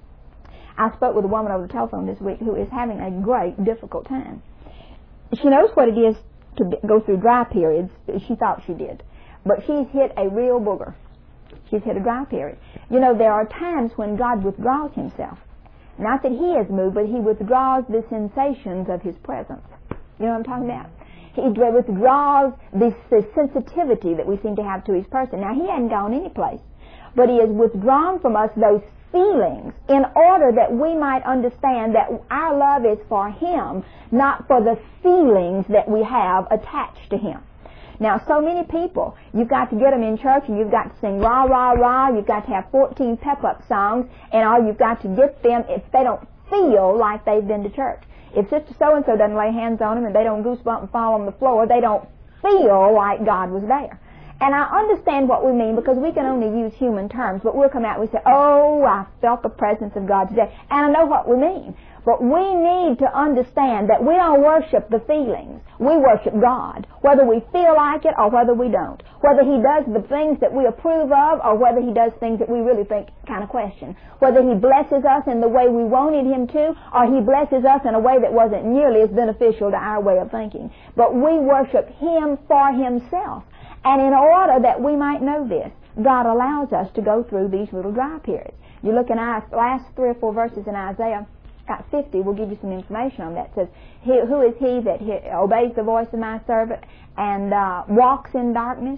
S1: I spoke with a woman over the telephone this week who is having a great, difficult time. She knows what it is to go through dry periods. She thought she did. But she's hit a real booger. She's hit a dry period. You know, there are times when God withdraws himself. Not that he is moved, but he withdraws the sensations of his presence. You know what I'm talking about? He withdraws this, this sensitivity that we seem to have to his person. Now, he hadn't gone any place, but he has withdrawn from us those feelings in order that we might understand that our love is for him, not for the feelings that we have attached to him. Now, so many people, you've got to get them in church, and you've got to sing rah, rah, rah, you've got to have fourteen pep-up songs, and all you've got to get them if they don't feel like they've been to church. If Sister So-and-so doesn't lay hands on them and they don't goosebump and fall on the floor, they don't feel like God was there. And I understand what we mean because we can only use human terms, but we'll come out and we say, oh, I felt the presence of God today. And I know what we mean. But we need to understand that we don't worship the feelings. We worship God, whether we feel like it or whether we don't. Whether he does the things that we approve of or whether he does things that we really think kind of question. Whether he blesses us in the way we wanted him to or he blesses us in a way that wasn't nearly as beneficial to our way of thinking. But we worship him for himself. And in order that we might know this, God allows us to go through these little dry periods. You look in our last three or four verses in Isaiah fifty, will give you some information on that. It says, he, who is he that he obeys the voice of my servant and uh, walks in darkness?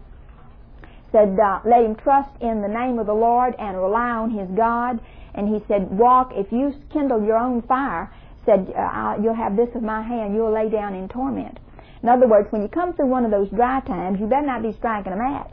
S1: Said, uh, let him trust in the name of the Lord and rely on his God. And he said, walk, if you kindle your own fire, said, uh, you'll have this of my hand, you'll lay down in torment. In other words, when you come through one of those dry times, you better not be striking a match.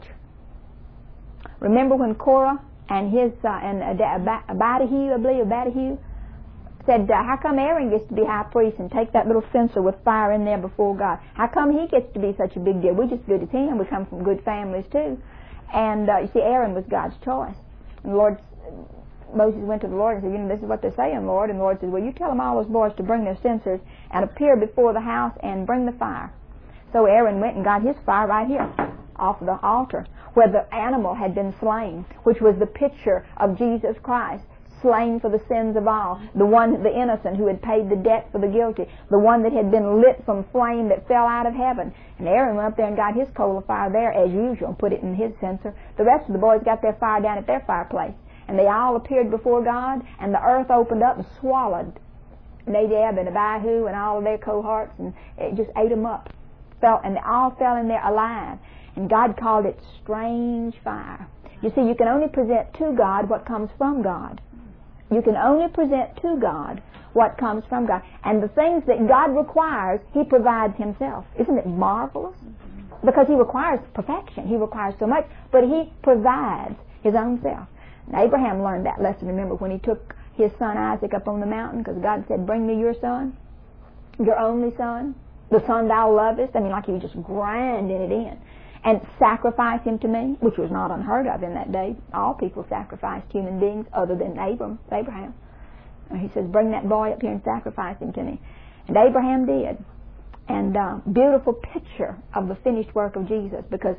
S1: Remember when Korah and his, uh, and Abadihu, I believe, Abadihu, said, uh, how come Aaron gets to be high priest and take that little censer with fire in there before God? How come he gets to be such a big deal? We're just good as him. We come from good families too. And uh, you see, Aaron was God's choice. And the Lord, Moses went to the Lord and said, you know, this is what they're saying, Lord. And the Lord said, well, you tell them all those boys to bring their censers and appear before the house and bring the fire. So Aaron went and got his fire right here off the altar where the animal had been slain, which was the picture of Jesus Christ, slain for the sins of all, the one, the innocent who had paid the debt for the guilty, the one that had been lit from flame that fell out of heaven. And Aaron went up there and got his coal of fire there as usual and put it in his censer. The rest of the boys got their fire down at their fireplace. And they all appeared before God, and the earth opened up and swallowed Nadab and Abihu and all of their cohorts, and it just ate them up. Fell, and they all fell in there alive. And God called it strange fire. You see, you can only present to God what comes from God. You can only present to God what comes from God. And the things that God requires, He provides Himself. Isn't it marvelous? Because He requires perfection. He requires so much, but He provides His own self. And Abraham learned that lesson, remember, when he took his son Isaac up on the mountain, because God said, bring me your son, your only son, the son thou lovest. I mean, like he was just grinding it in. And sacrifice him to me, which was not unheard of in that day. All people sacrificed human beings other than Abram, Abraham. And he says, bring that boy up here and sacrifice him to me. And Abraham did. And uh, beautiful picture of the finished work of Jesus, because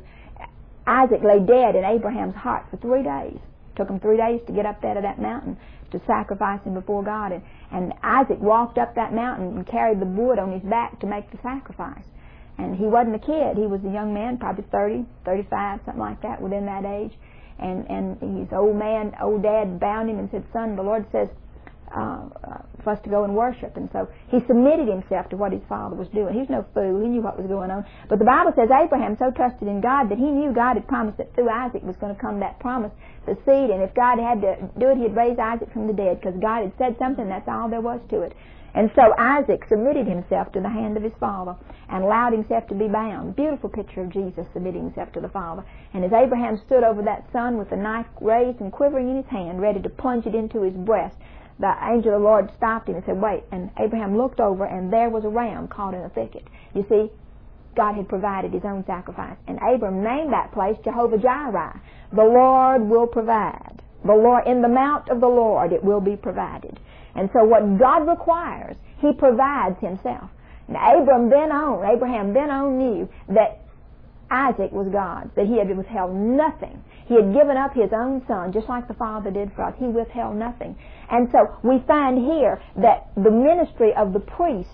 S1: Isaac lay dead in Abraham's heart for three days. It took him three days to get up there to that mountain to sacrifice him before God. And, and Isaac walked up that mountain and carried the wood on his back to make the sacrifice. And he wasn't a kid. He was a young man, probably thirty, thirty-five, something like that, within that age. And and his old man, old dad bound him and said, son, the Lord says uh, uh, for us to go and worship. And so he submitted himself to what his father was doing. He's no fool. He knew what was going on. But the Bible says Abraham so trusted in God that he knew God had promised that through Isaac was going to come that promise, the seed. And if God had to do it, He'd raise Isaac from the dead, because God had said something. That's all there was to it. And so Isaac submitted himself to the hand of his father and allowed himself to be bound. Beautiful picture of Jesus submitting himself to the Father. And as Abraham stood over that son with the knife raised and quivering in his hand, ready to plunge it into his breast, the angel of the Lord stopped him and said, wait. And Abraham looked over, and there was a ram caught in a thicket. You see, God had provided His own sacrifice. And Abram named that place Jehovah-Jireh. The Lord will provide. The Lord, in the mount of the Lord it will be provided. And so what God requires, He provides Himself. And Abram then on, Abraham then on knew that Isaac was God's, that he had withheld nothing. He had given up his own son, just like the Father did for us. He withheld nothing. And so we find here that the ministry of the priest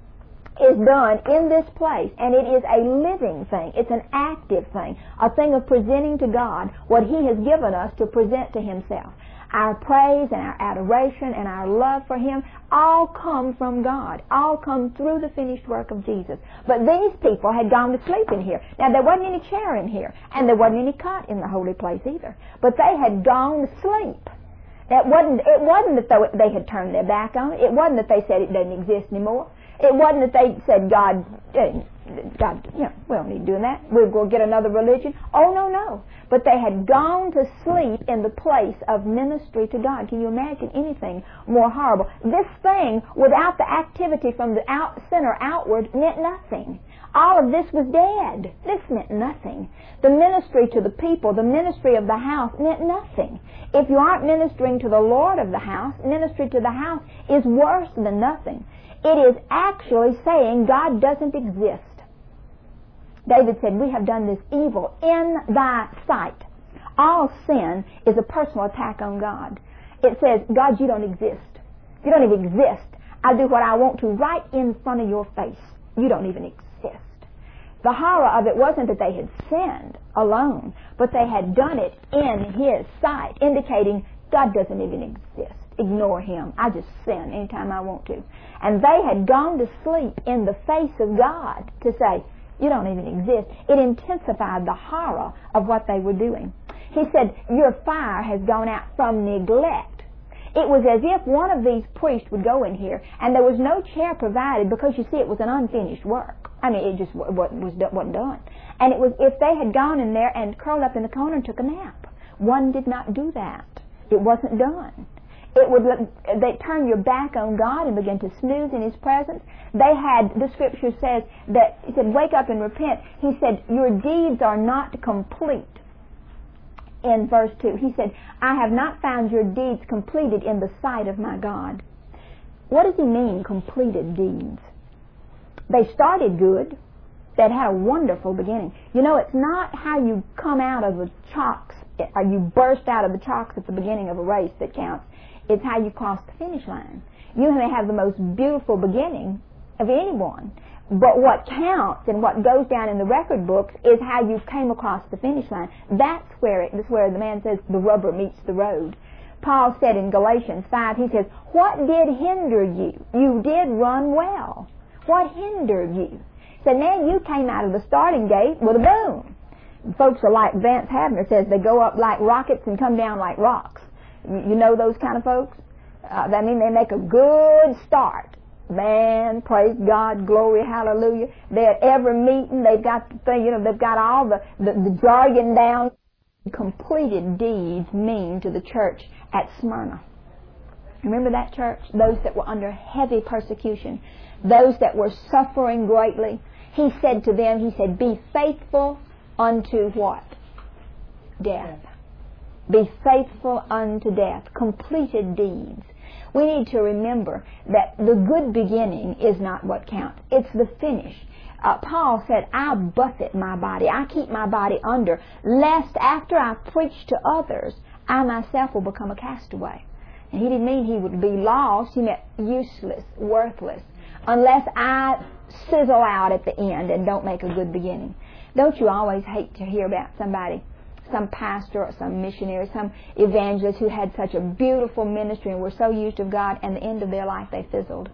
S1: is done in this place, and it is a living thing. It's an active thing, a thing of presenting to God what He has given us to present to Himself. Our praise and our adoration and our love for Him all come from God, all come through the finished work of Jesus. But these people had gone to sleep in here. Now, there wasn't any chair in here, and there wasn't any cot in the holy place either. But they had gone to sleep. It wasn't, it wasn't that they had turned their back on it. It wasn't that they said it doesn't exist anymore. It wasn't that they said, God, God, you know, we don't need doing that. We'll go get another religion. Oh, no, no. But they had gone to sleep in the place of ministry to God. Can you imagine anything more horrible? This thing, without the activity from the out, center outward, meant nothing. All of this was dead. This meant nothing. The ministry to the people, the ministry of the house, meant nothing. If you aren't ministering to the Lord of the house, ministry to the house is worse than nothing. It is actually saying God doesn't exist. David said, we have done this evil in thy sight. All sin is a personal attack on God. It says, God, you don't exist. You don't even exist. I do what I want to right in front of your face. You don't even exist. The horror of it wasn't that they had sinned alone, but they had done it in His sight, indicating God doesn't even exist. Ignore Him. I just sin anytime I want to. And they had gone to sleep in the face of God to say, you don't even exist. It intensified the horror of what they were doing. He said, your fire has gone out from neglect. It was as if one of these priests would go in here and there was no chair provided because, you see, it was an unfinished work. I mean, it just wasn't, wasn't done. And it was if they had gone in there and curled up in the corner and took a nap. One did not do that. It wasn't done. It would they turn your back on God and begin to snooze in His presence. They had, the Scripture says that, He said, wake up and repent. He said, your deeds are not complete. In verse two, He said, I have not found your deeds completed in the sight of my God. What does He mean, completed deeds? They started good. They'd had a wonderful beginning. You know, it's not how you come out of the chocks, or you burst out of the chocks at the beginning of a race that counts. It's how you cross the finish line. You may have the most beautiful beginning of anyone, but what counts and what goes down in the record books is how you came across the finish line. That's where it, that's where the man says the rubber meets the road. Paul said in Galatians five, he says, what did hinder you? You did run well. What hindered you? He said, man, you came out of the starting gate with a boom. Folks are like Vance Havner says, they go up like rockets and come down like rocks. You know those kind of folks? Uh, that means they make a good start. Man, praise God, glory, hallelujah. They're at every meeting. They've got the thing, you know, they've got all the, the, the jargon down. Completed deeds mean to the church at Smyrna. Remember that church? Those that were under heavy persecution. Those that were suffering greatly. He said to them, He said, be faithful unto what? Death. Be faithful unto death. Completed deeds. We need to remember that the good beginning is not what counts. It's the finish. Uh, Paul said, I buffet my body. I keep my body under, lest after I preach to others, I myself will become a castaway. And he didn't mean he would be lost. He meant useless, worthless, unless I sizzle out at the end and don't make a good beginning. Don't you always hate to hear about somebody, some pastor or some missionary, some evangelist who had such a beautiful ministry and were so used of God, and at the end of their life they fizzled?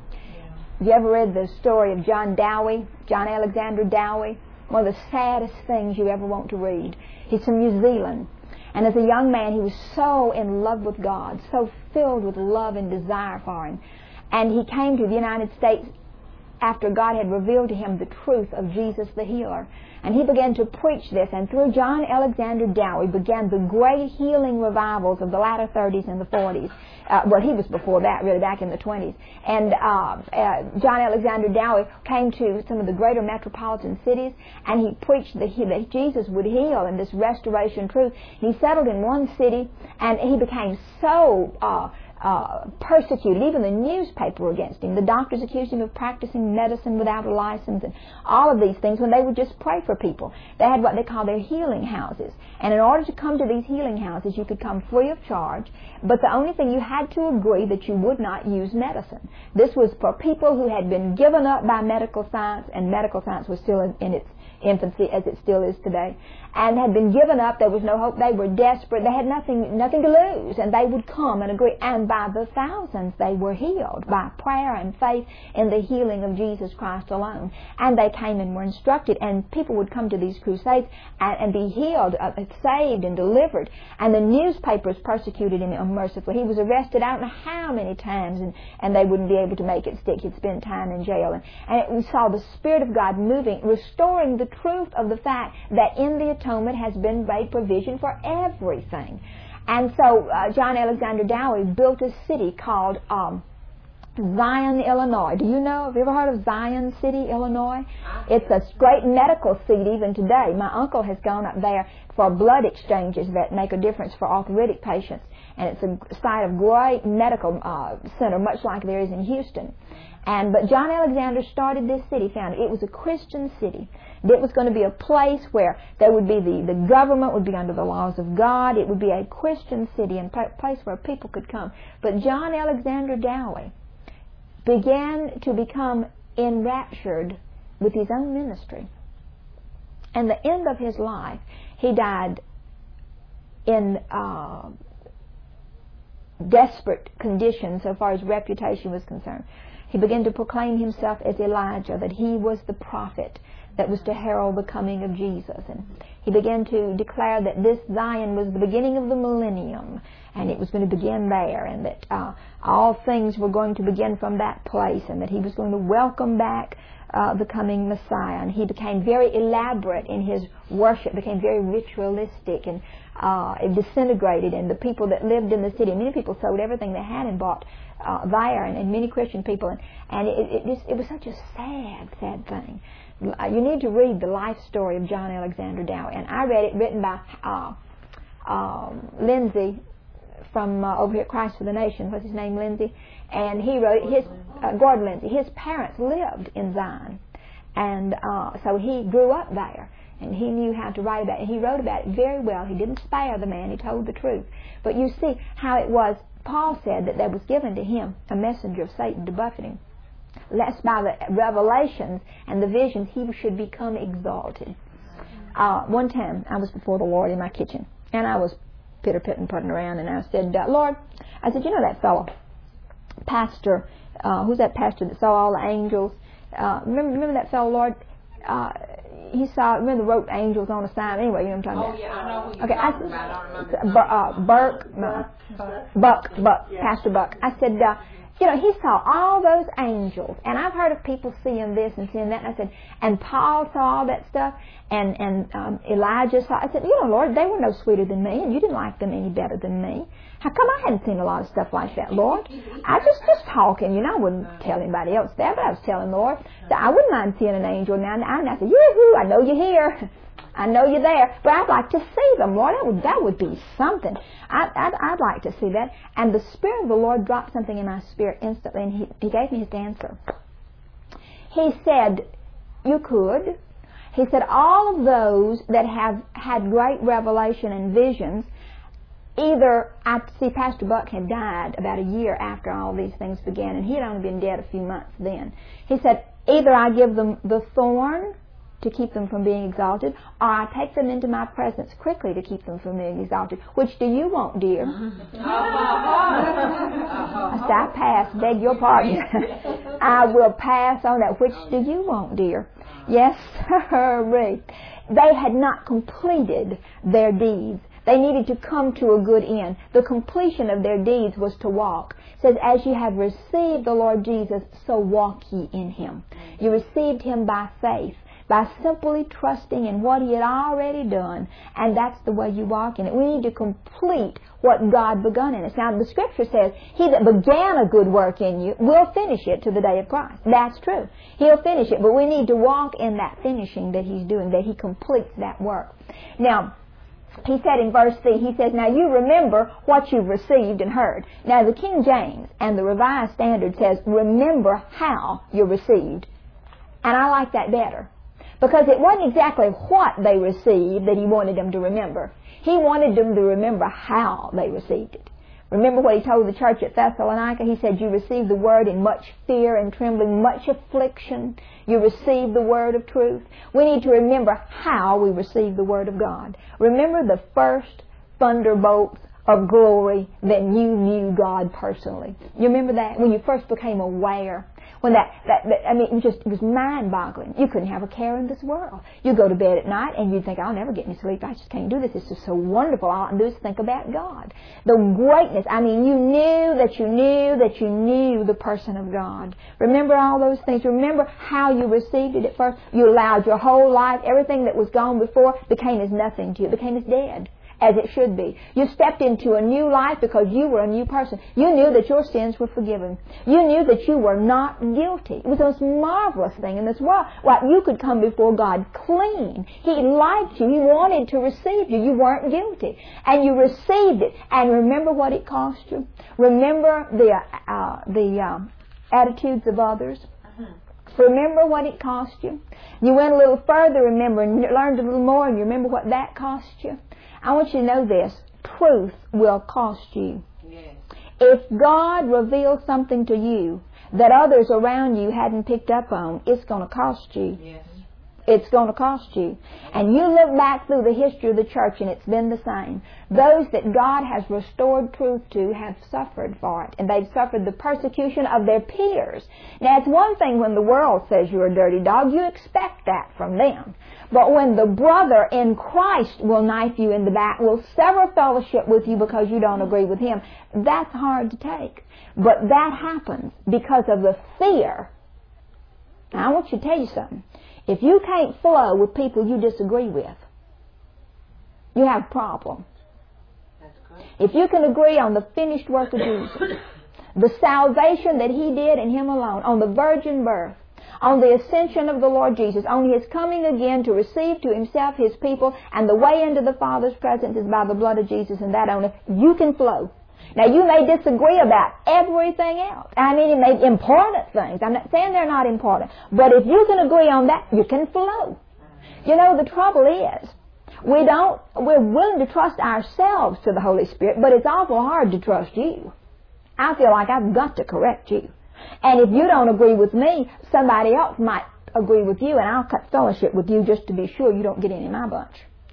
S1: Yeah. You ever read the story of John Dowie, John Alexander Dowie? One of the saddest things you ever want to read. He's from New Zealand. And as a young man, he was so in love with God, so filled with love and desire for Him. And he came to the United States after God had revealed to him the truth of Jesus the healer. And he began to preach this, and through John Alexander Dowie began the great healing revivals of the latter thirties and the forties. Uh, well, he was before that, really, back in the twenties. And uh, uh, John Alexander Dowie came to some of the greater metropolitan cities, and he preached the, that Jesus would heal and this restoration truth. And he settled in one city, and he became so Uh, Uh, persecuted. Even the newspaper were against him. The doctors accused him of practicing medicine without a license and all of these things when they would just pray for people. They had what they call their healing houses. And in order to come to these healing houses, you could come free of charge, but the only thing, you had to agree that you would not use medicine. This was for people who had been given up by medical science, and medical science was still in, in its infancy, as it still is today, and had been given up. There was no hope. They were desperate. They had nothing nothing to lose, and they would come and agree. And by the thousands, they were healed by prayer and faith in the healing of Jesus Christ alone. And they came and were instructed, and people would come to these crusades and, and be healed, uh, saved, and delivered. And the newspapers persecuted him unmercifully. He was arrested I don't know how many times, and, and they wouldn't be able to make it stick. He'd spend time in jail. And, and it, we saw the Spirit of God moving, restoring the truth of the fact that in the atonement has been made provision for everything. And so uh, John Alexander Dowie built a city called um, Zion, Illinois. Do you know? Have you ever heard of Zion City, Illinois? It's a great medical seat even today. My uncle has gone up there for blood exchanges that make a difference for arthritic patients. And it's a site of great medical uh, center, much like there is in Houston. And but John Alexander started this city, founded. It was a Christian city. It was going to be a place where there would be the, the government would be under the laws of God. It would be a Christian city and a place where people could come. But John Alexander Dowie began to become enraptured with his own ministry. And the end of his life, he died in uh, desperate conditions so far as reputation was concerned. He began to proclaim himself as Elijah, that he was the prophet that was to herald the coming of Jesus. And he began to declare that this Zion was the beginning of the millennium, and it was going to begin there, and that uh, all things were going to begin from that place, and that he was going to welcome back uh, the coming Messiah. And he became very elaborate in his worship, became very ritualistic, and uh, it disintegrated. And the people that lived in the city, many people sold everything they had and bought uh, there, and, and many Christian people, and, and it, it, just, it was such a sad, sad thing. You need to read the life story of John Alexander Dowie, and I read it, written by uh, um, Lindsay from uh, over here at Christ for the Nation. What's his name, Lindsay? And he wrote his uh, Gordon Lindsay. His parents lived in Zion, and uh, so he grew up there, and he knew how to write about it. He wrote about it very well. He didn't spare the man. He told the truth. But you see how it was. Paul said that there was given to him a messenger of Satan to buffet him, lest by the revelations and the visions he should become exalted. Uh, one time I was before the Lord in my kitchen, and I was pitter-pitting, putting around, and I said, uh, Lord, I said, you know that fellow, pastor, uh, who's that pastor that saw all the angels? Uh, remember, remember that fellow, Lord? Uh, he saw, remember the wrote angels on a sign? Anyway, you know what I'm talking
S3: oh,
S1: about.
S3: Oh, yeah, I know who you're
S1: okay,
S3: talking
S1: I,
S3: about. I don't remember.
S1: Bur, uh, Burke, no, Buck, Buck, yeah. Pastor Buck. I said, uh, you know, he saw all those angels, and I've heard of people seeing this and seeing that, and I said, and Paul saw all that stuff, and, and um, Elijah saw, I said, you know, Lord, they were no sweeter than me, and you didn't like them any better than me. How come I hadn't seen a lot of stuff like that, Lord? I just just talking, you know, I wouldn't tell anybody else that, but I was telling the Lord that I wouldn't mind seeing an angel now and then. And I said, yoo-hoo, I know you're here. I know you're there, but I'd like to see them, Lord. That would, that would be something. I, I'd, I'd like to see that. And the Spirit of the Lord dropped something in my spirit instantly, and he, he gave me his answer. He said, you could. He said, all of those that have had great revelation and visions, either, I see Pastor Buck had died about a year after all these things began, and he had only been dead a few months then. He said, either I give them the thorn to keep them from being exalted, or I take them into my presence quickly to keep them from being exalted. Which do you want, dear? I said, I pass, beg your pardon. I will pass on that. Which do you want, dear? Yes, sir. They had not completed their deeds. They needed to come to a good end. The completion of their deeds was to walk. It says, as you have received the Lord Jesus, so walk ye in Him. You received Him by faith, by simply trusting in what He had already done, and that's the way you walk in it. We need to complete what God begun in us. Now, the Scripture says, He that began a good work in you will finish it to the day of Christ. That's true. He'll finish it, but we need to walk in that finishing that He's doing, that He completes that work. Now, he said in verse C, he says, now you remember what you've received and heard. Now the King James and the Revised Standard says, remember how you received. And I like that better, because it wasn't exactly what they received that he wanted them to remember. He wanted them to remember how they received it. Remember what he told the church at Thessalonica? He said, you received the word in much fear and trembling, much affliction. You received the word of truth. We need to remember how we received the word of God. Remember the first thunderbolts of glory that you knew God personally. You remember that? When you first became aware. When that, that, that I mean, it was just, it was mind-boggling. You couldn't have a care in this world. You go to bed at night and you'd think, I'll never get any sleep. I just can't do this. This is so wonderful. All I can do is think about God. The greatness. I mean, you knew that you knew that you knew the person of God. Remember all those things. Remember how you received it at first. You allowed your whole life, everything that was gone before became as nothing to you. It became as dead, as it should be. You stepped into a new life because you were a new person. You knew that your sins were forgiven. You knew that you were not guilty. It was the most marvelous thing in this world. Like, you could come before God clean. He liked you. He wanted to receive you. You weren't guilty. And you received it. And remember what it cost you? Remember the, uh, the uh, attitudes of others. Remember what it cost you? You went a little further, remember, and learned a little more, and you remember what that cost you? I want you to know this. Truth will cost you. Yes. If God reveals something to you that others around you hadn't picked up on, it's going to cost you. Yes. It's going to cost you. And you look back through the history of the church and it's been the same. Those that God has restored truth to have suffered for it. And they've suffered the persecution of their peers. Now, it's one thing when the world says you're a dirty dog. You expect that from them. But when the brother in Christ will knife you in the back, will sever fellowship with you because you don't agree with him, that's hard to take. But that happens because of the fear. Now, I want you to tell you something. If you can't flow with people you disagree with, you have a problem. If you can agree on the finished work of Jesus, the salvation that He did in Him alone, on the virgin birth, on the ascension of the Lord Jesus, on His coming again to receive to Himself His people, and the way into the Father's presence is by the blood of Jesus, and that only, you can flow. Now, you may disagree about everything else. I mean, it may be important things. I'm not saying they're not important. But if you can agree on that, you can flow. You know, the trouble is, we don't, we're willing to trust ourselves to the Holy Spirit, but it's awful hard to trust you. I feel like I've got to correct you. And if you don't agree with me, somebody else might agree with you, and I'll cut fellowship with you just to be sure you don't get in my bunch.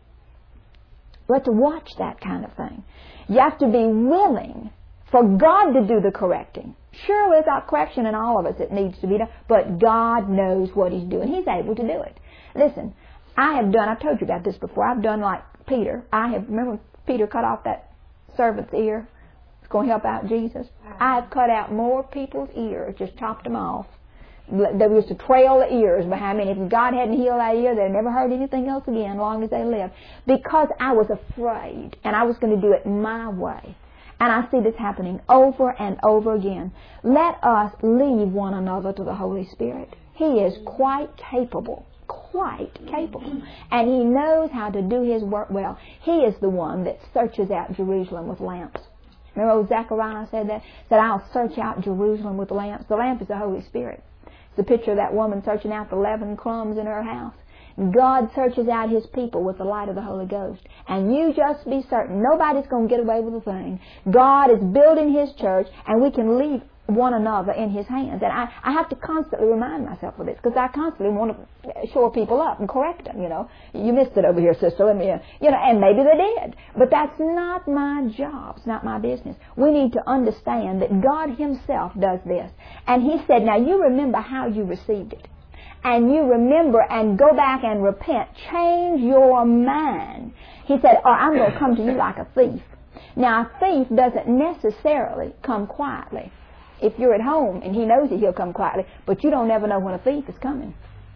S1: We have to watch that kind of thing. You have to be willing for God to do the correcting. Sure, without correction in all of us it needs to be done, but God knows what He's doing. He's able to do it. Listen, I have done, I've told you about this before, I've done like Peter. I have, remember Peter cut off that servant's ear? It's going to help out Jesus. I have cut out more people's ears, just chopped them off. There was a trail of ears behind me, and if God hadn't healed that ear, they'd never heard anything else again as long as they lived. Because I was afraid, and I was going to do it my way. And I see this happening over and over again. Let us leave one another to the Holy Spirit. He is quite capable, quite capable. And He knows how to do His work well. He is the one that searches out Jerusalem with lamps. Remember old Zechariah said that? Said, I'll search out Jerusalem with lamps. The lamp is the Holy Spirit. The picture of that woman searching out the leaven crumbs in her house. God searches out His people with the light of the Holy Ghost. And you just be certain, nobody's going to get away with a thing. God is building His church, and we can leave one another in His hands. And I, I have to constantly remind myself of this, because I constantly want to shore people up and correct them, you know. You missed it over here, sister. Let me, uh, you know, and maybe they did. But that's not my job. It's not my business. We need to understand that God Himself does this. And He said, now you remember how you received it. And you remember and go back and repent. Change your mind. He said, or I'm going to come to you like a thief. Now, a thief doesn't necessarily come quietly. If you're at home and he knows that he'll come quietly, but you don't ever know when a thief is coming.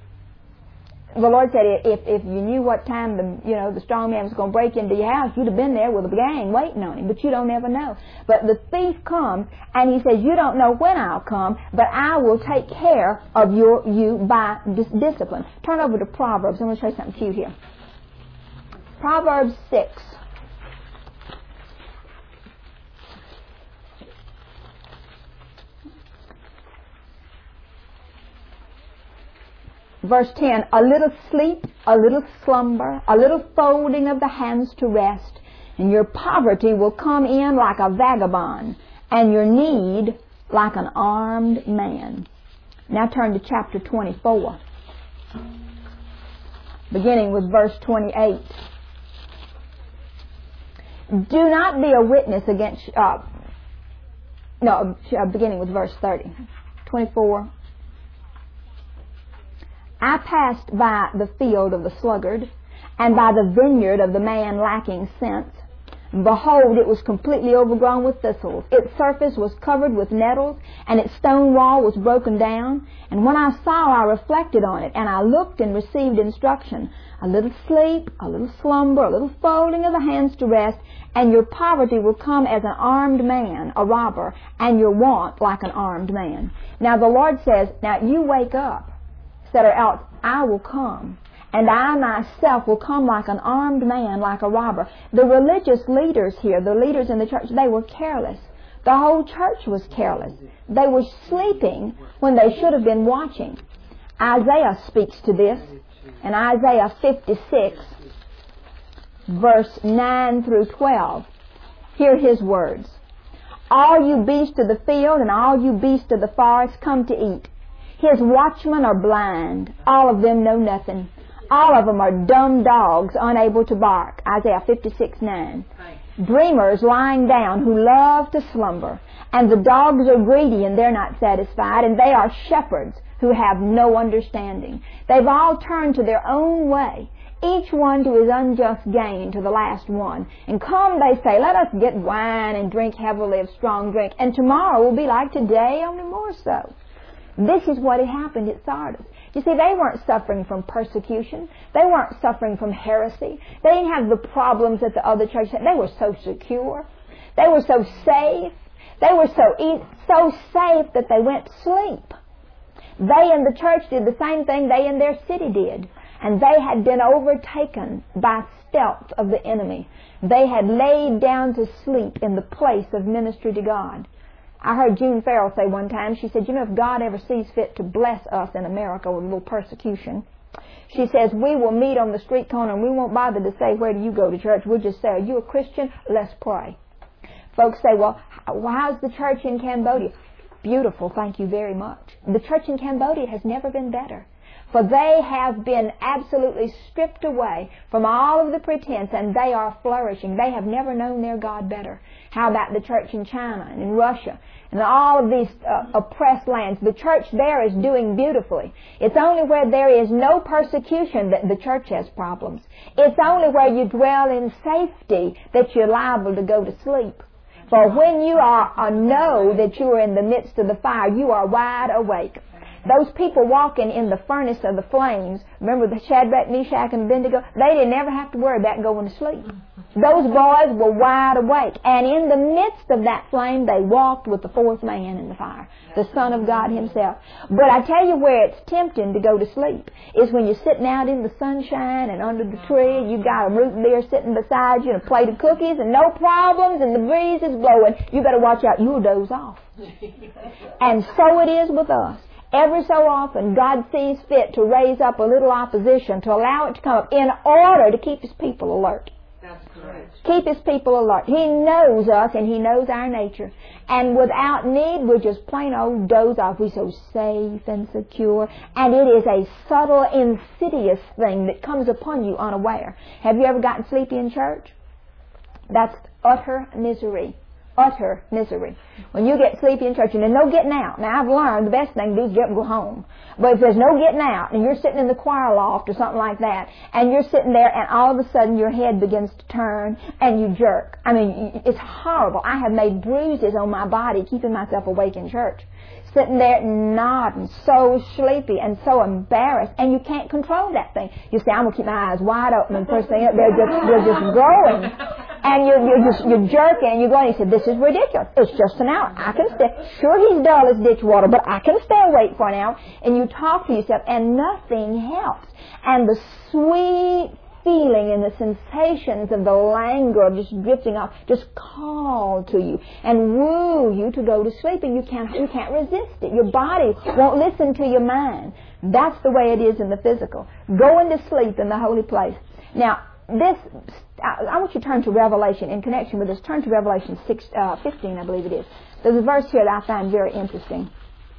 S1: The Lord said if if you knew what time the you know the strong man was going to break into your house, you'd have been there with a gang waiting on him, but you don't ever know. But the thief comes, and he says, you don't know when I'll come, but I will take care of your you by dis- discipline. Turn over to Proverbs. I'm going to show you something cute here. Proverbs six. Verse ten, a little sleep, a little slumber, a little folding of the hands to rest, and your poverty will come in like a vagabond, and your need like an armed man. Now turn to chapter twenty-four, beginning with verse twenty-eight. Do not be a witness against, uh, no, beginning with verse thirty. twenty-four. I passed by the field of the sluggard, and by the vineyard of the man lacking sense. Behold, it was completely overgrown with thistles. Its surface was covered with nettles, and its stone wall was broken down. And when I saw, I reflected on it, and I looked and received instruction. A little sleep, a little slumber, a little folding of the hands to rest, and your poverty will come as an armed man, a robber, and your want like an armed man. Now the Lord says, now you wake up. Said, or else I will come, and I myself will come like an armed man, like a robber. The religious leaders here, the leaders in the church, they were careless. The whole church was careless. They were sleeping when they should have been watching. Isaiah speaks to this in Isaiah fifty-six, verse nine through twelve. Hear his words. All you beasts of the field and all you beasts of the forest, come to eat. His watchmen are blind, all of them know nothing. All of them are dumb dogs, unable to bark. Isaiah fifty-six nine. Dreamers lying down who love to slumber. And the dogs are greedy and they're not satisfied. And they are shepherds who have no understanding. They've all turned to their own way, each one to his unjust gain, to the last one. And come, they say, let us get wine and drink heavily of strong drink, and tomorrow will be like today, only more so. This is what had happened at Sardis. You see, they weren't suffering from persecution. They weren't suffering from heresy. They didn't have the problems that the other churches had. They were so secure. They were so safe. They were so e- so safe that they went to sleep. They in the church did the same thing they in their city did. And they had been overtaken by stealth of the enemy. They had laid down to sleep in the place of ministry to God. I heard June Farrell say one time, she said, you know, if God ever sees fit to bless us in America with a little persecution, she says, we will meet on the street corner and we won't bother to say, where do you go to church? We'll just say, are you a Christian? Let's pray. Folks say, well, how's the church in Cambodia? Beautiful, thank you very much. The church in Cambodia has never been better. For they have been absolutely stripped away from all of the pretense, and they are flourishing. They have never known their God better. How about the church in China and in Russia and all of these uh, oppressed lands? The church there is doing beautifully. It's only where there is no persecution that the church has problems. It's only where you dwell in safety that you're liable to go to sleep. For when you are uh, know that you are in the midst of the fire, you are wide awake. Those people walking in the furnace of the flames, remember the Shadrach, Meshach, and Abednego? They didn't ever have to worry about going to sleep. Those boys were wide awake. And in the midst of that flame, they walked with the fourth man in the fire, the Son of God Himself. But I tell you where it's tempting to go to sleep is when you're sitting out in the sunshine and under the tree, you got a root beer sitting beside you and a plate of cookies and no problems and the breeze is blowing. You better watch out. You'll doze off. And so it is with us. Every so often, God sees fit to raise up a little opposition, to allow it to come up, in order to keep His people alert.
S3: That's correct.
S1: Keep His people alert. He knows us and He knows our nature. And without need, we're just plain old doze off. We're so safe and secure. And it is a subtle, insidious thing that comes upon you unaware. Have you ever gotten sleepy in church? That's utter misery. Utter misery. When you get sleepy in church and there's no getting out. Now, I've learned the best thing to do is get up and go home. But if there's no getting out and you're sitting in the choir loft or something like that, and you're sitting there and all of a sudden your head begins to turn and you jerk. I mean, it's horrible. I have made bruises on my body keeping myself awake in church. Sitting there nodding, so sleepy and so embarrassed, and you can't control that thing. You say, I'm going to keep my eyes wide open, and first thing, they're just, they're just growing. And you're, you're just, you're jerking, and you're going, he said, this is ridiculous. It's just an hour. I can stay. Sure, he's dull as ditch water, but I can stay awake for an hour. And you talk to yourself, and nothing helps. And the sweet feeling and the sensations of the languor of just drifting off just call to you and woo you to go to sleep, and you can't, you can't resist it. Your body won't listen to your mind. That's the way it is in the physical. Going to sleep in the holy place. Now, this, I want you to turn to Revelation in connection with this. Turn to Revelation six, uh, fifteen, I believe it is. There's a verse here that I find very interesting.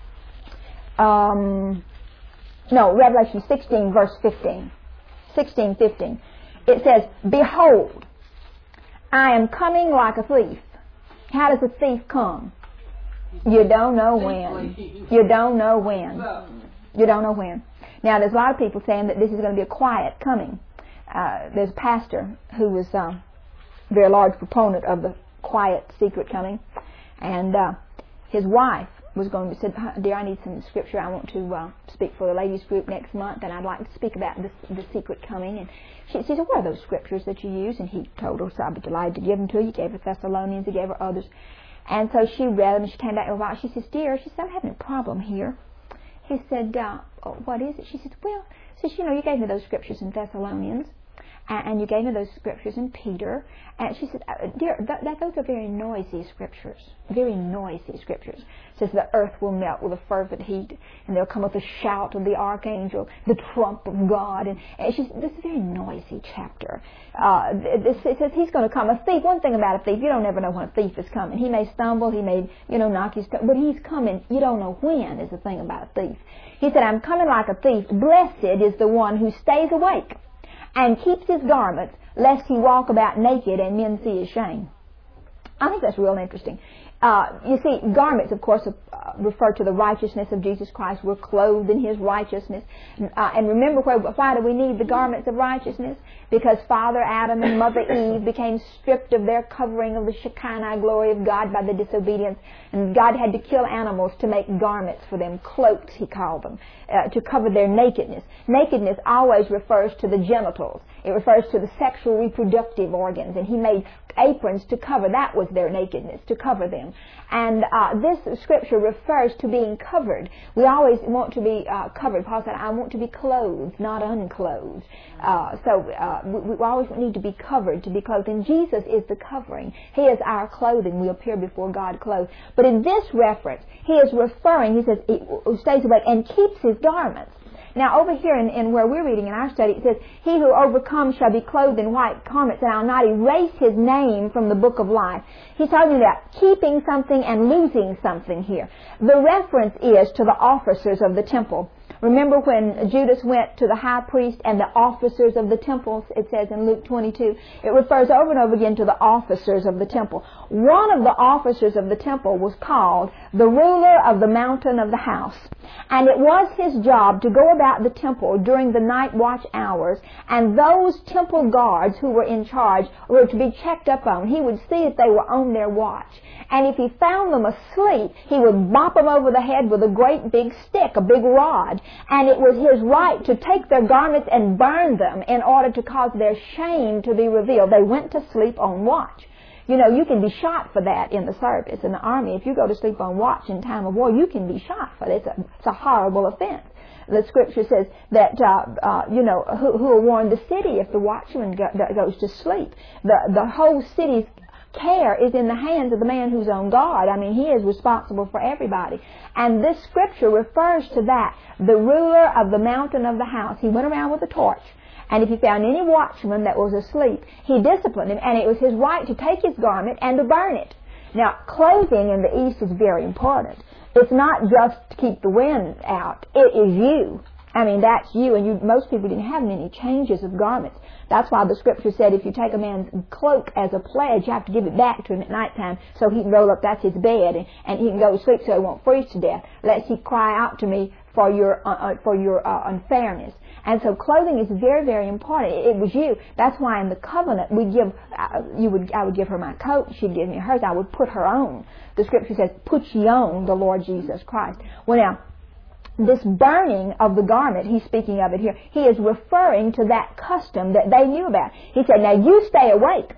S1: Um, no, Revelation sixteen, verse fifteen. sixteen fifteen. It says, behold, I am coming like a thief. How does a thief come? You don't know when. You don't know when. You don't know when. Now, there's a lot of people saying that this is going to be a quiet coming. Uh, there's a pastor who was um, a very large proponent of the quiet, secret coming. And uh, his wife was going to say, dear, I need some scripture. I want to uh, speak for the ladies group next month, and I'd like to speak about this, the secret coming. And she, she said, what are those scriptures that you use? And he told her, so I'd be delighted to give them to you. He gave her Thessalonians, he gave her others. And so she read them, and she came back in a while. She says, dear, she said, I'm having a problem here. He said, uh, oh, what is it? She said, well, says, you know, you gave me those scriptures in Thessalonians. And you gave me those scriptures in Peter. And she said, dear, that, that, those are very noisy scriptures. Very noisy scriptures. It says the earth will melt with a fervent heat, and there'll come up the shout of the archangel, the trump of God. And, and she said, this is a very noisy chapter. Uh, this, it says he's going to come. A thief, one thing about a thief, you don't ever know when a thief is coming. He may stumble, he may, you know, knock his, but he's coming. You don't know when is the thing about a thief. He said, I'm coming like a thief. Blessed is the one who stays awake and keeps his garments, lest he walk about naked and men see his shame. I think that's real interesting. Uh, you see, garments, of course, uh, refer to the righteousness of Jesus Christ. We're clothed in His righteousness. Uh, and remember, where, why do we need the garments of righteousness? Because Father Adam and Mother Eve became stripped of their covering of the Shekinah glory of God by the disobedience. And God had to kill animals to make garments for them, cloaks, He called them, uh, to cover their nakedness. Nakedness always refers to the genitals. It refers to the sexual reproductive organs. And He made aprons to cover. That was their nakedness, to cover them. And uh, this scripture refers to being covered. We always want to be uh, covered. Paul said, I want to be clothed, not unclothed. Uh, so uh, we, we always need to be covered, to be clothed. And Jesus is the covering. He is our clothing. We appear before God clothed. But in this reference, he is referring, he says, he stays awake and keeps his garments. Now, over here in, in where we're reading in our study, it says, he who overcomes shall be clothed in white garments, and I'll not erase his name from the book of life. He's talking about keeping something and losing something here. The reference is to the officers of the temple. Remember when Judas went to the high priest and the officers of the temple, it says in Luke twenty-two, it refers over and over again to the officers of the temple. One of the officers of the temple was called the ruler of the mountain of the house. And it was his job to go about the temple during the night watch hours, and those temple guards who were in charge were to be checked up on. He would see if they were on their watch. And if he found them asleep, he would bop them over the head with a great big stick, a big rod. And it was his right to take their garments and burn them in order to cause their shame to be revealed. They went to sleep on watch. You know, you can be shot for that in the service, in the army. If you go to sleep on watch in time of war, you can be shot for that. It's a, it's a horrible offense. The scripture says that, uh, uh, you know, who, who will warn the city if the watchman go, goes to sleep? The, the whole city's care is in the hands of the man who's on guard. I mean, he is responsible for everybody. And this scripture refers to that, the ruler of the mountain of the house. He went around with a torch. And if he found any watchman that was asleep, he disciplined him, and it was his right to take his garment and to burn it. Now, clothing in the East is very important. It's not just to keep the wind out. It is you. I mean, that's you, and you, most people didn't have many changes of garments. That's why the scripture said if you take a man's cloak as a pledge, you have to give it back to him at nighttime so he can roll up, that's his bed, and, and he can go to sleep so he won't freeze to death, lest he cry out to me for your uh, uh, for your uh, unfairness. And so clothing is very, very important. It, it was you. That's why in the covenant we give, uh, you would, I would give her my coat, she'd give me hers, I would put her on. The scripture says, put ye on the Lord Jesus Christ. Well now, this burning of the garment, he's speaking of it here, he is referring to that custom that they knew about. He said, now you stay awake.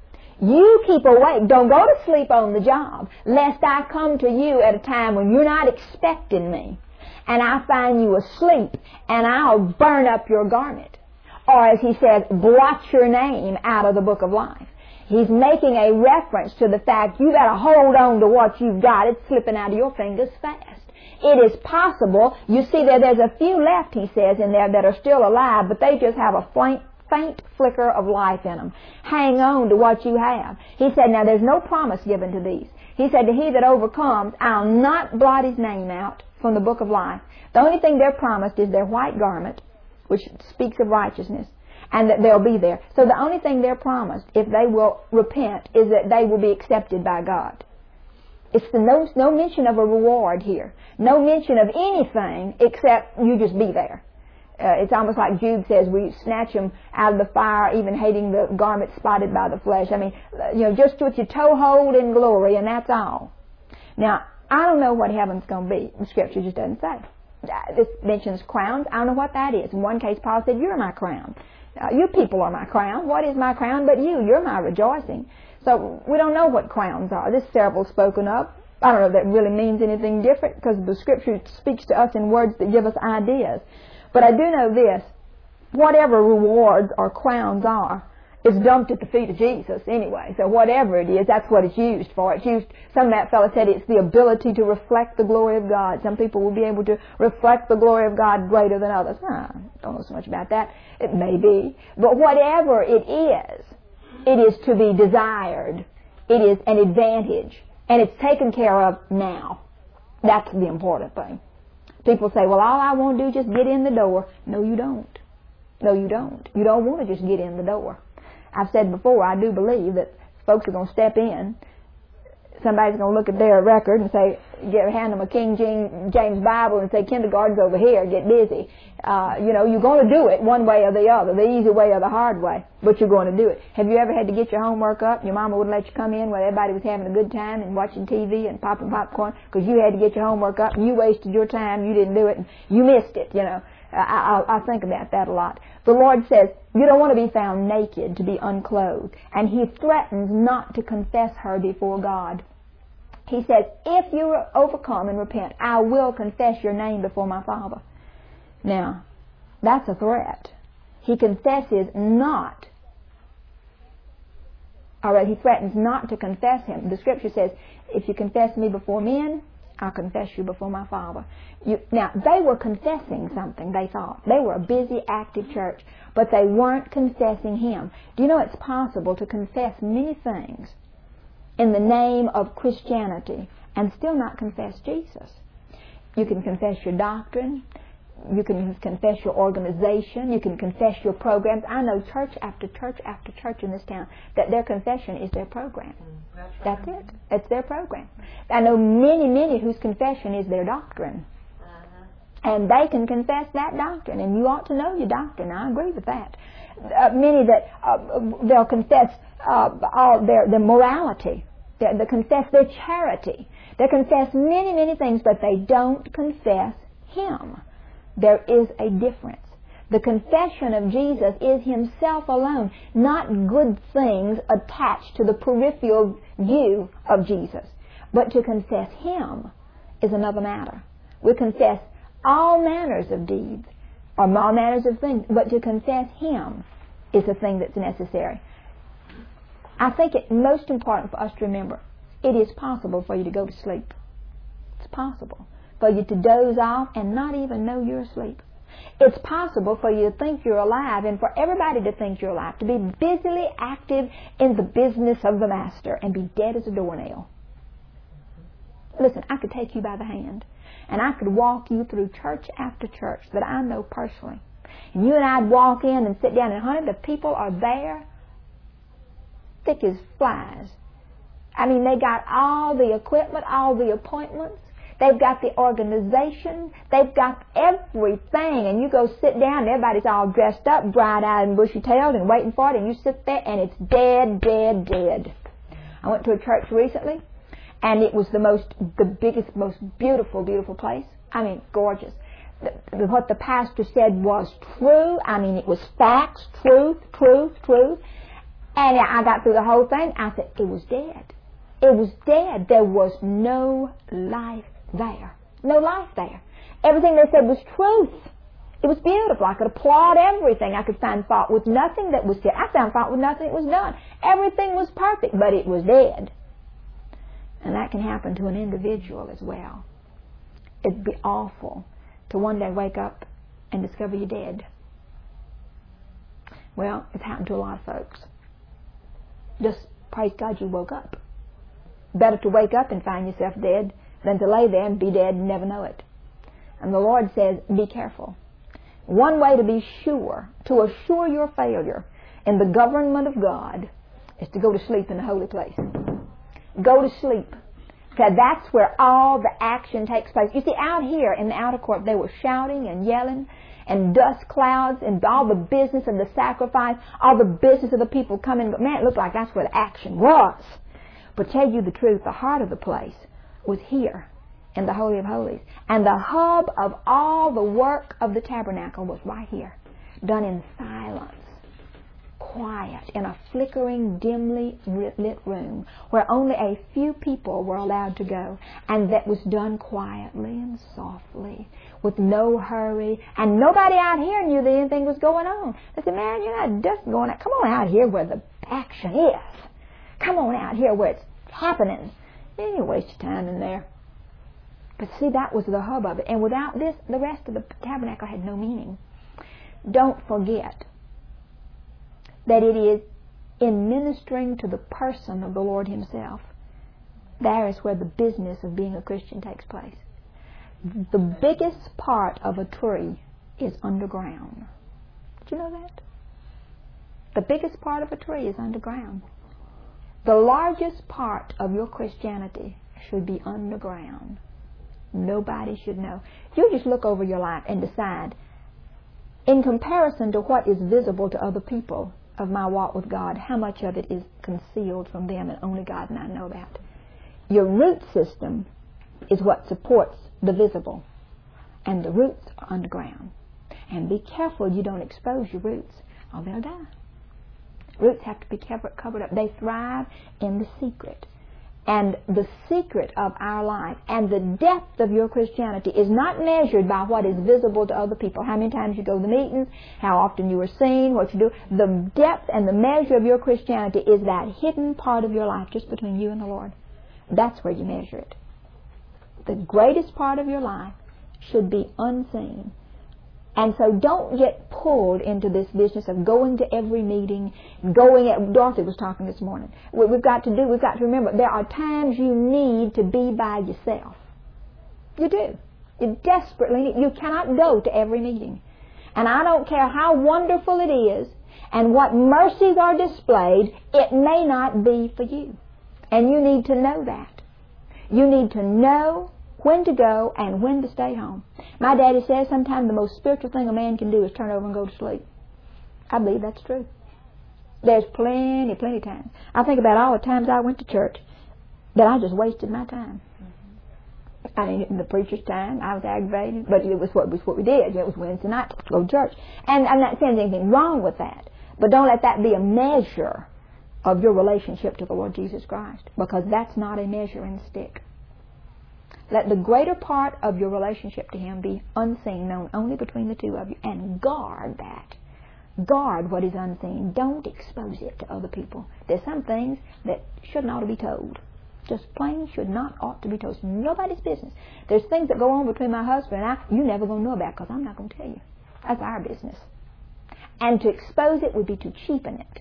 S1: You keep awake. Don't go to sleep on the job, lest I come to you at a time when you're not expecting me, and I find you asleep, and I'll burn up your garment. Or as he says, blot your name out of the book of life. He's making a reference to the fact you got to hold on to what you've got. It's slipping out of your fingers fast. It is possible. You see that there's a few left, he says, in there that are still alive, but they just have a faint, faint flicker of life in them. Hang on to what you have. He said, now there's no promise given to these. He said, to he that overcomes, I'll not blot his name out from the book of life. The only thing they're promised is their white garment, which speaks of righteousness, and that they'll be there. So the only thing they're promised, if they will repent, is that they will be accepted by God. It's the no, no mention of a reward here. No mention of anything except you just be there. Uh, it's almost like Jude says, we snatch them out of the fire, even hating the garment spotted by the flesh. I mean, you know, just put your toehold in glory, and that's all. Now, I don't know what heaven's going to be. The scripture just doesn't say. This mentions crowns. I don't know what that is. In one case, Paul said, you're my crown. Uh, you people are my crown. What is my crown but you? You're my rejoicing. So we don't know what crowns are. This several spoken of. I don't know if that really means anything different, because the scripture speaks to us in words that give us ideas. But I do know this, whatever rewards or crowns are, is dumped at the feet of Jesus anyway. So whatever it is, that's what it's used for. It's used, some of that fellow said it's the ability to reflect the glory of God. Some people will be able to reflect the glory of God greater than others. Huh, I don't know so much about that. It may be. But whatever it is, it is to be desired. It is an advantage. And it's taken care of now. That's the important thing. People say, well, all I want to do is just get in the door. No, you don't. No, you don't. You don't want to just get in the door. I've said before, I do believe that folks are going to step in. Somebody's going to look at their record and say, get, hand them a King James Bible and say, kindergarten's over here, get busy. Uh, you know, you're going to do it one way or the other, the easy way or the hard way, but you're going to do it. Have you ever had to get your homework up? Your mama wouldn't let you come in where everybody was having a good time and watching T V and popping popcorn because you had to get your homework up and you wasted your time, you didn't do it, and you missed it, you know. I, I, I think about that a lot. The Lord says, you don't want to be found naked, to be unclothed. And He threatens not to confess her before God. He says, if you overcome and repent, I will confess your name before my Father. Now, that's a threat. He confesses not, or he threatens not to confess Him. The Scripture says, if you confess me before men, I'll confess you before my Father. You, now, they were confessing something, they thought. They were a busy, active church, but they weren't confessing Him. Do you know it's possible to confess many things in the name of Christianity and still not confess Jesus? You can confess your doctrine. You can confess your organization. You can confess your programs. I know church after church after church in this town that their confession is their program.
S2: That's, right.
S1: That's it. It's their program. I know many, many whose confession is their doctrine. Uh-huh. And they can confess that doctrine. And you ought to know your doctrine. I agree with that. Uh, many that uh, they'll confess uh, all their, their morality. They, they confess their charity. They confess many, many things, but they don't confess Him. There is a difference. The confession of Jesus is Himself alone, not good things attached to the peripheral view of Jesus. But to confess Him is another matter. We confess all manners of deeds, or all manners of things, but to confess Him is the thing that's necessary. I think it's most important for us to remember, it is possible for you to go to sleep. It's possible for you to doze off and not even know you're asleep. It's possible for you to think you're alive and for everybody to think you're alive, to be busily active in the business of the Master and be dead as a doornail. Listen, I could take you by the hand and I could walk you through church after church that I know personally. And you and I'd walk in and sit down and, honey, the people are there thick as flies. I mean, they got all the equipment, all the appointments. They've got the organization. They've got everything. And you go sit down and everybody's all dressed up, bright-eyed and bushy-tailed and waiting for it. And you sit there and it's dead, dead, dead. I went to a church recently and it was the most, the biggest, most beautiful, beautiful place. I mean, gorgeous. The, what the pastor said was true. I mean, it was facts, truth, truth, truth. And I got through the whole thing. I said, it was dead. It was dead. There was no life there. No life there. Everything they said was truth. It was beautiful. I could applaud everything. I could find fault with nothing that was said. I found fault with nothing that was done. Everything was perfect, but it was dead. And that can happen to an individual as well. It'd be awful to one day wake up and discover you're dead. Well, it's happened to a lot of folks. Just praise God you woke up. Better to wake up and find yourself dead than to lay there and be dead and never know it. And the Lord says, be careful. One way to be sure, to assure your failure in the government of God, is to go to sleep in the holy place. Go to sleep. Because that's where all the action takes place. You see, out here in the outer court, they were shouting and yelling and dust clouds and all the business of the sacrifice, all the business of the people coming. But man, it looked like that's where the action was. But tell you the truth, the heart of the place was here in the Holy of Holies. And the hub of all the work of the tabernacle was right here, done in silence, quiet in a flickering, dimly lit room where only a few people were allowed to go, and that was done quietly and softly with no hurry, and nobody out here knew that anything was going on. They said, man, you're not just going out. Come on out here where the action is. Come on out here where it's happening. You don't waste your time in there. But see, that was the hub of it. And without this, the rest of the tabernacle had no meaning. Don't forget that it is in ministering to the person of the Lord Himself. There is where the business of being a Christian takes place. The biggest part of a tree is underground. Did you know that? The biggest part of a tree is underground. The largest part of your Christianity should be underground. Nobody should know. You just look over your life and decide, in comparison to what is visible to other people of my walk with God, how much of it is concealed from them, and only God and I know that. Your root system is what supports the visible, and the roots are underground. And be careful you don't expose your roots, or they'll die. Roots have to be covered up. They thrive in the secret. And the secret of our life and the depth of your Christianity is not measured by what is visible to other people. How many times you go to the meetings, how often you are seen, what you do. The depth and the measure of your Christianity is that hidden part of your life just between you and the Lord. That's where you measure it. The greatest part of your life should be unseen. And so don't get pulled into this business of going to every meeting, going at, Dorothy was talking this morning. What we've got to do, we've got to remember, there are times you need to be by yourself. You do. You desperately need, you cannot go to every meeting. And I don't care how wonderful it is and what mercies are displayed, it may not be for you. And you need to know that. You need to know when to go and when to stay home. My daddy says sometimes the most spiritual thing a man can do is turn over and go to sleep. I believe that's true. There's plenty, plenty of times. I think about all the times I went to church that I just wasted my time. Mm-hmm. I mean, in the preacher's time, I was aggravated, but it was what, it was what we did. It was Wednesday night to go to church. And I'm not saying there's anything wrong with that, but don't let that be a measure of your relationship to the Lord Jesus Christ, because that's not a measuring stick. Let the greater part of your relationship to Him be unseen, known only between the two of you, and guard that. Guard what is unseen. Don't expose it to other people. There's some things that should not be told. Just plain should not ought to be told. It's nobody's business. There's things that go on between my husband and I you're never going to know about because I'm not going to tell you. That's our business. And to expose it would be to cheapen it.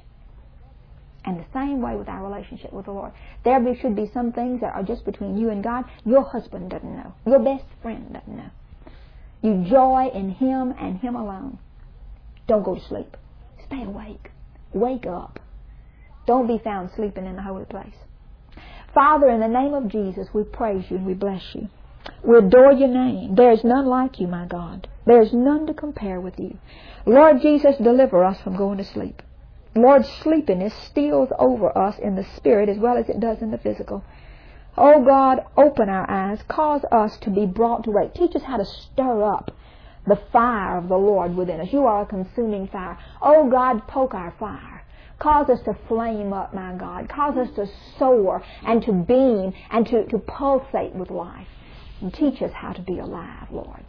S1: And the same way with our relationship with the Lord. There should be some things that are just between you and God. Your husband doesn't know. Your best friend doesn't know. You joy in Him and Him alone. Don't go to sleep. Stay awake. Wake up. Don't be found sleeping in the holy place. Father, in the name of Jesus, we praise You and we bless You. We adore Your name. There is none like You, my God. There is none to compare with You. Lord Jesus, deliver us from going to sleep. Lord, sleepiness steals over us in the spirit as well as it does in the physical. Oh God, open our eyes. Cause us to be brought to wake. Teach us how to stir up the fire of the Lord within us. You are a consuming fire. Oh God, poke our fire. Cause us to flame up, my God. Cause us to soar and to beam and to, to pulsate with life. And teach us how to be alive, Lord.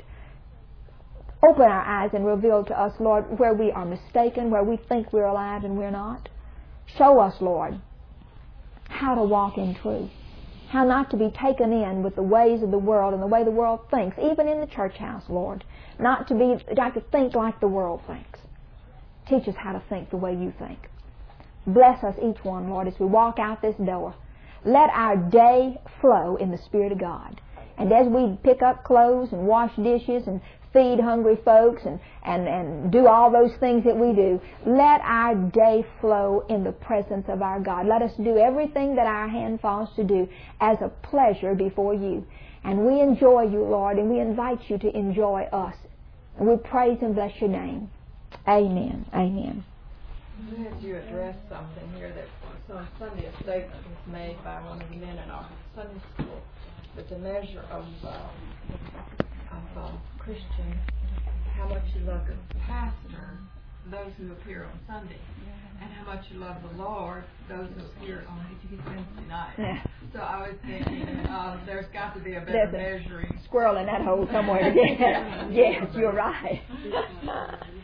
S1: Open our eyes and reveal to us, Lord, where we are mistaken, where we think we're alive and we're not. Show us, Lord, how to walk in truth, how not to be taken in with the ways of the world and the way the world thinks, even in the church house, Lord, not to be, not to think like the world thinks. Teach us how to think the way You think. Bless us each one, Lord, as we walk out this door. Let our day flow in the Spirit of God. And as we pick up clothes and wash dishes and feed hungry folks and, and, and do all those things that we do, let our day flow in the presence of our God. Let us do everything that our hand falls to do as a pleasure before You. And we enjoy You, Lord, and we invite You to enjoy us. And we praise and bless Your name. Amen. Amen.
S2: I'm glad you addressed something here that on Sunday a statement was made by one of the men in our Sunday school that the measure of, uh, of uh, Christian, how much you love the pastor
S3: those who appear on Sunday, and how much you love the Lord, those who appear on Wednesday night.
S1: Yeah.
S3: So I was thinking, uh, there's got to be a better
S1: There's a
S3: measuring.
S1: Squirrel in that hole somewhere. Yes, yes, you're right.